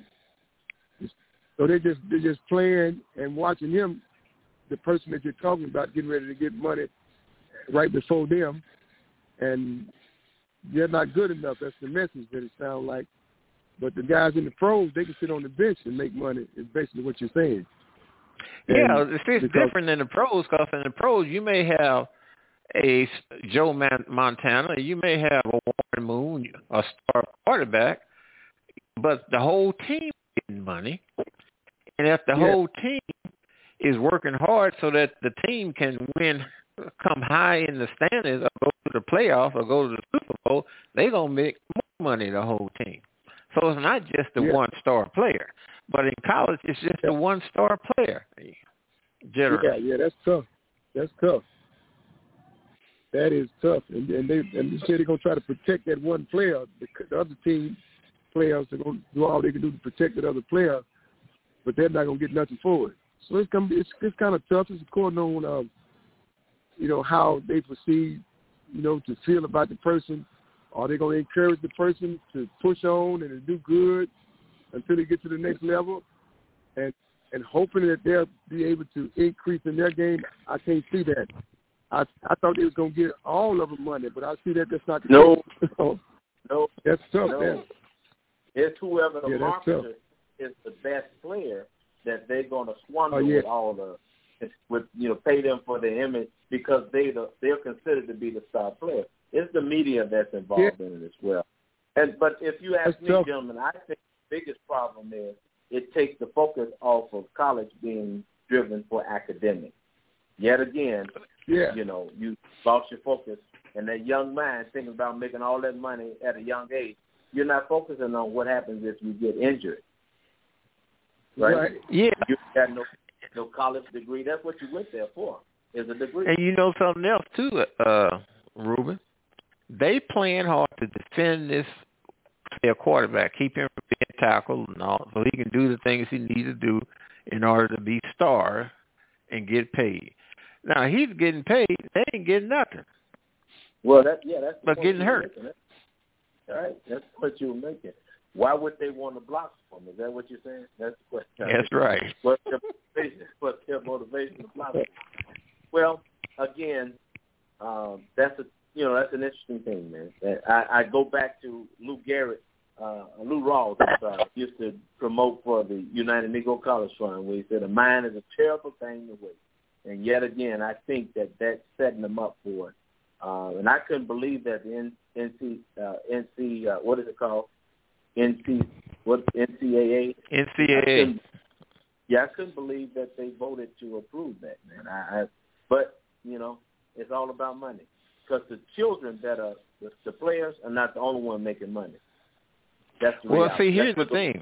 So they're just they're just playing and watching him, the person that you're talking about, getting ready to get money right before them, and they're not good enough. That's the message that it sounds like. But the guys in the pros, they can sit on the bench and make money. Is basically what you're saying. Yeah, And it's just because- different than the pros, because in the pros you may have a Joe Man- Montana, you may have a Warren Moon, a star quarterback, but the whole team is getting money. And if the Yeah. whole team is working hard so that the team can win, come high in the standings or go to the playoffs or go to the Super Bowl, they're going to make more money, the whole team. So it's not just the Yeah. one-star player. But in college, it's just the one-star player, generally. Yeah, yeah, that's tough. That's tough. That is tough. And, and they and they say they're going to try to protect that one player. The, the other team players are going to do all they can do to protect that other player, but they're not going to get nothing for it. So it's going to be it's, it's kind of tough. It's according on um, you know, how they proceed, you know, to feel about the person. Are they going to encourage the person to push on and to do good until they get to the next level, and and hoping that they'll be able to increase in their game? I can't see that. I I thought they was going to get all of them money, but I see that that's not the No. case. So No, that's tough. no. Man. It's whoever the Yeah, that's tough. marketer is the best player that they're going to squander Oh, yeah. with all the, with you know, pay them for their image because they the they're considered to be the star player. It's the media that's involved Yeah. in it as well. And but if you ask That's me, tough. gentlemen, I think the biggest problem is it takes the focus off of college being driven for academics. Yet again, Yeah. you know, you lost your focus, and that young mind thinking about making all that money at a young age, you're not focusing on what happens if you get injured. Right? Right. Yeah. You got no no college degree. That's what you went there for, is a degree. And you know something else, too, uh, Ruben? They playing hard to defend this, their quarterback, keep him from being tackled and all, so he can do the things he needs to do in order to be star and get paid. Now, he's getting paid. They ain't getting nothing. Well, that yeah, that's the But point getting you were hurt. making. All right, that's what you were making. Why would they want to block for him? Is that what you're saying? That's the question. That's right. What's their motivation? What's their motivation to block for him? Well, again, um, that's a you know that's an interesting thing, man. I, I go back to Lou Garrett, uh, Lou Rawls, I'm sorry, used to promote for the United Negro College Fund, where he said a mind is a terrible thing to waste. And yet again, I think that that's setting them up for it. Uh, and I couldn't believe that the N- NC, uh, NC, uh, what is it called? N C, what N C A A? N C I A A. couldn't- Yeah, I couldn't believe that they voted to approve that, man. I, I, but you know, it's all about money because the children that are the, the players are not the only one making money. That's the Well, reality. see, here's the That's thing.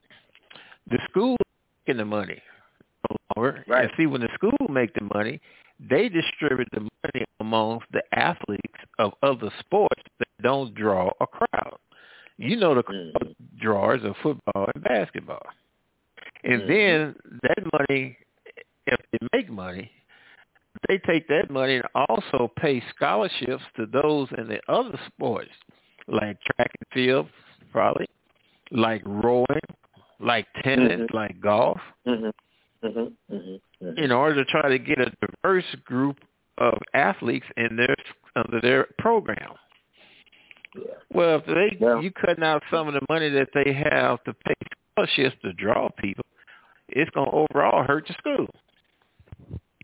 The school is making the money. Right. Right. And see, when the school make the money, they distribute the money amongst the athletes of other sports that don't draw a crowd. You know the crowd Mhm. drawers of football and basketball. And Mhm. then that money, if they make money, they take that money and also pay scholarships to those in the other sports, like track and field, probably, like rowing, like tennis, Mhm. like golf, Mhm. Mhm. Mhm. Mhm. in order to try to get a diverse group of athletes in their under their program. Yeah. Well, if they Well- you cutting out some of the money that they have to pay scholarships to draw people, it's going to overall hurt the school.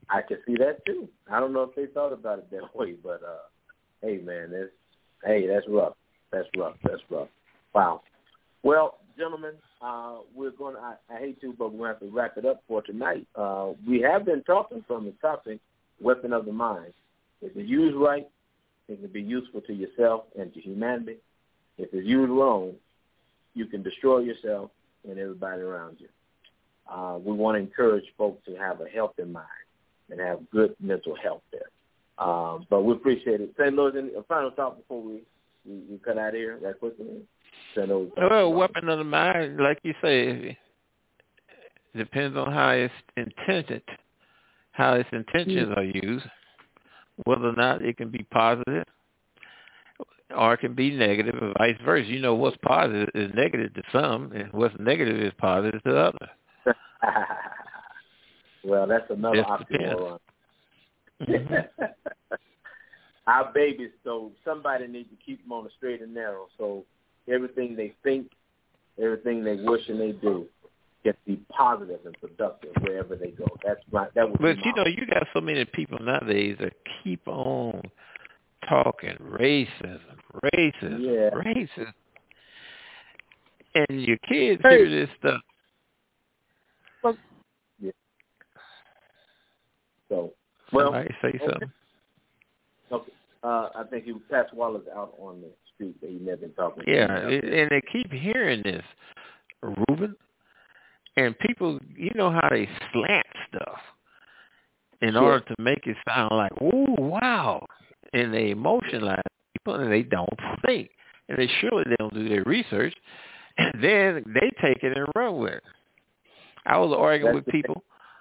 I can see that too. I don't know if they thought about it that way, but uh, hey, man, that's hey, that's rough. That's rough. That's rough. Wow. Well, gentlemen, uh, we're going to, I, I hate to, but we're going to have to wrap it up for tonight. Uh, we have been talking from the topic, weapon of the mind. If it's used right, it can be useful to yourself and to humanity. If it's used wrong, you can destroy yourself and everybody around you. Uh, we want to encourage folks to have a healthy mind and have good mental health there. Um, but we appreciate it. Saint Louis, any, a final thought before we, we, we cut out here that quickly? Well, weapon of the mind, like you say, depends on how it's intended, how its intentions are used, whether or not it can be positive or it can be negative or vice versa. You know, what's positive is negative to some, and what's negative is positive to others. Well, that's another oxymoron. Mm-hmm. Our babies, so somebody needs to keep them on the straight and narrow, so everything they think, everything they wish and they do can be positive and productive wherever they go. That's my, that would But, be you know, you got so many people nowadays that keep on talking racism, racism, yeah. racism. And your kids Hey. hear this stuff. Yeah. So, well. Somebody say okay. something. Okay. Uh, I think he Pat Wallace out on the street that he never been talking to. Yeah, it, and they keep hearing this, Ruben. And people, you know how they slant stuff in sure. order to make it sound like, ooh, wow. And they emotionalize people, and they don't think. And they surely they don't do their research. And then they take it and run with it. I was arguing That's with people,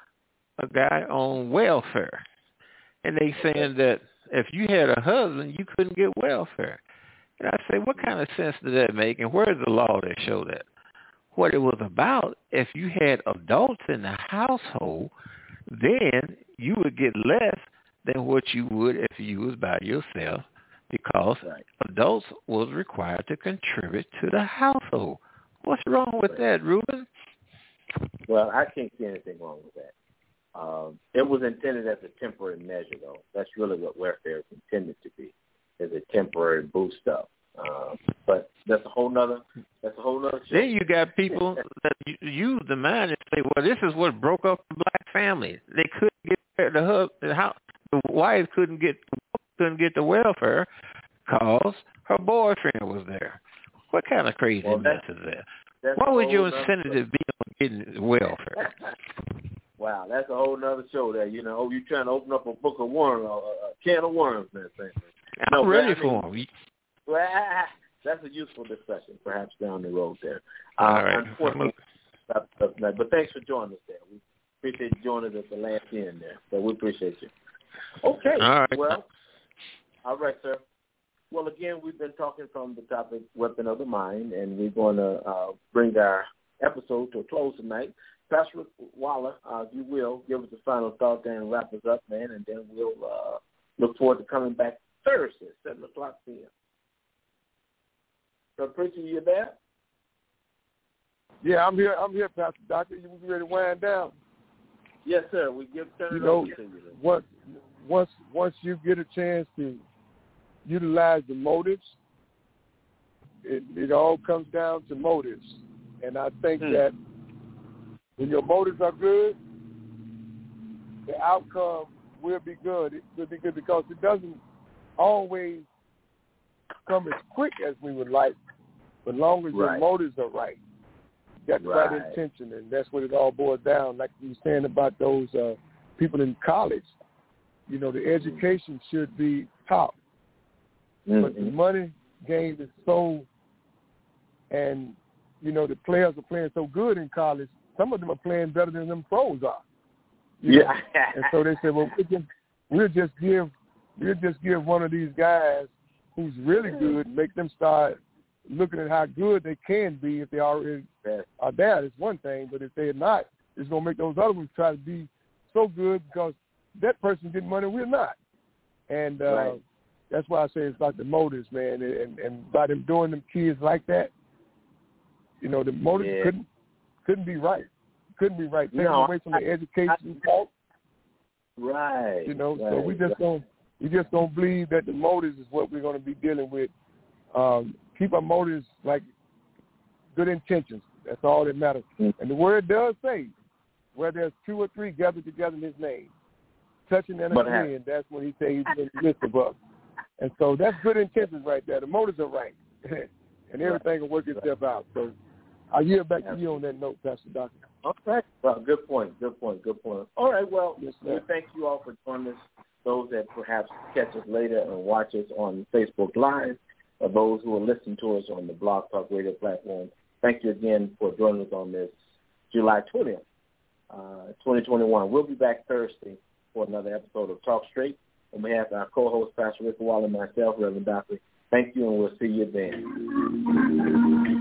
a guy on welfare. And they saying that if you had a husband, you couldn't get welfare. And I say, what kind of sense does that make? And where's the law that show that? What it was about, if you had adults in the household, then you would get less than what you would if you was by yourself, because right. adults was required to contribute to the household. What's wrong with that, Ruben? Well, I can't see anything wrong with that. Um, it was intended as a temporary measure, though. That's really what welfare is intended to be, is a temporary boost up. Uh, but that's a whole nother. That's a whole nother. Show. Then you got people that use the mind and say, "Well, this is what broke up the black family. They couldn't get the hub, the house, the wife couldn't get couldn't get the welfare because her boyfriend was there." What kind of craziness well, is that? What would your incentive be on getting welfare? Wow, that's a whole nother show there. You know, oh, you trying to open up a book of worms, a, a can of worms, man. I'm no, ready I mean, for them. Well, that's a useful discussion, perhaps down the road there. All uh, right. Unfortunately, but, but thanks for joining us there. We appreciate you joining us at the last end there. So we appreciate you. Okay. All right. Well, all right, sir. Well, again, we've been talking from the topic weapon of the mind, and we're going to uh, bring our episode to a close tonight. Pastor Waller, uh, if you will, give us a final thought there and wrap us up, man, and then we'll uh, look forward to coming back Thursday, seven o'clock p.m. So, preacher, you there? Yeah, I'm here. I'm here, Pastor Doctor. You ready to wind down? Yes, sir. We give turn you it know, over to you. Once, once, once you get a chance to utilize the motives, it, it all comes down to motives. And I think hmm. that when your motives are good, the outcome will be good. It will be good because it doesn't always come as quick as we would like, but long as right. your motives are right, you got the right. right intention, and that's what it all boils down. Like you were saying about those uh, people in college, you know, the education should be top, mm-hmm. but the money game is so, and you know, the players are playing so good in college. Some of them are playing better than them pros are. Yeah. Know? And so they said, well, we can, we'll just give, we'll just give one of these guys who's really good, make them start looking at how good they can be if they already are there. It's one thing, but if they're not, it's going to make those other ones try to be so good because that person getting money, we're not. And uh, right. that's why I say it's about the motives, man, and, and by them doing them kids like that, you know, the motives yeah. couldn't couldn't be right. Couldn't be right. Taking no, away from the education I, Right. You know, right. so we just don't we just don't believe that the motives is what we're going to be dealing with. Um, keep our motives like good intentions. That's all that matters. Mm-hmm. And the word does say, where there's two or three gathered together in his name, touching and agreeing, that's when he says he's in the midst of us. And so that's good intentions right there. The motives are right. And everything will work itself out. So I'll yield back to you on that note, Pastor Doctor. Okay. Well, good point. Good point. Good point. All right. Well, yes, we thank you all for joining us. Those that perhaps catch us later and watch us on Facebook Live, or those who are listening to us on the Blog Talk Radio platform, thank you again for joining us on this July twentieth, uh, twenty twenty-one. We'll be back Thursday for another episode of Talk Straight. On behalf of our co-host, Pastor Rick Wall, and myself, Reverend Doctor, thank you, and we'll see you then.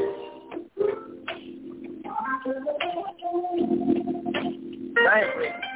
Right.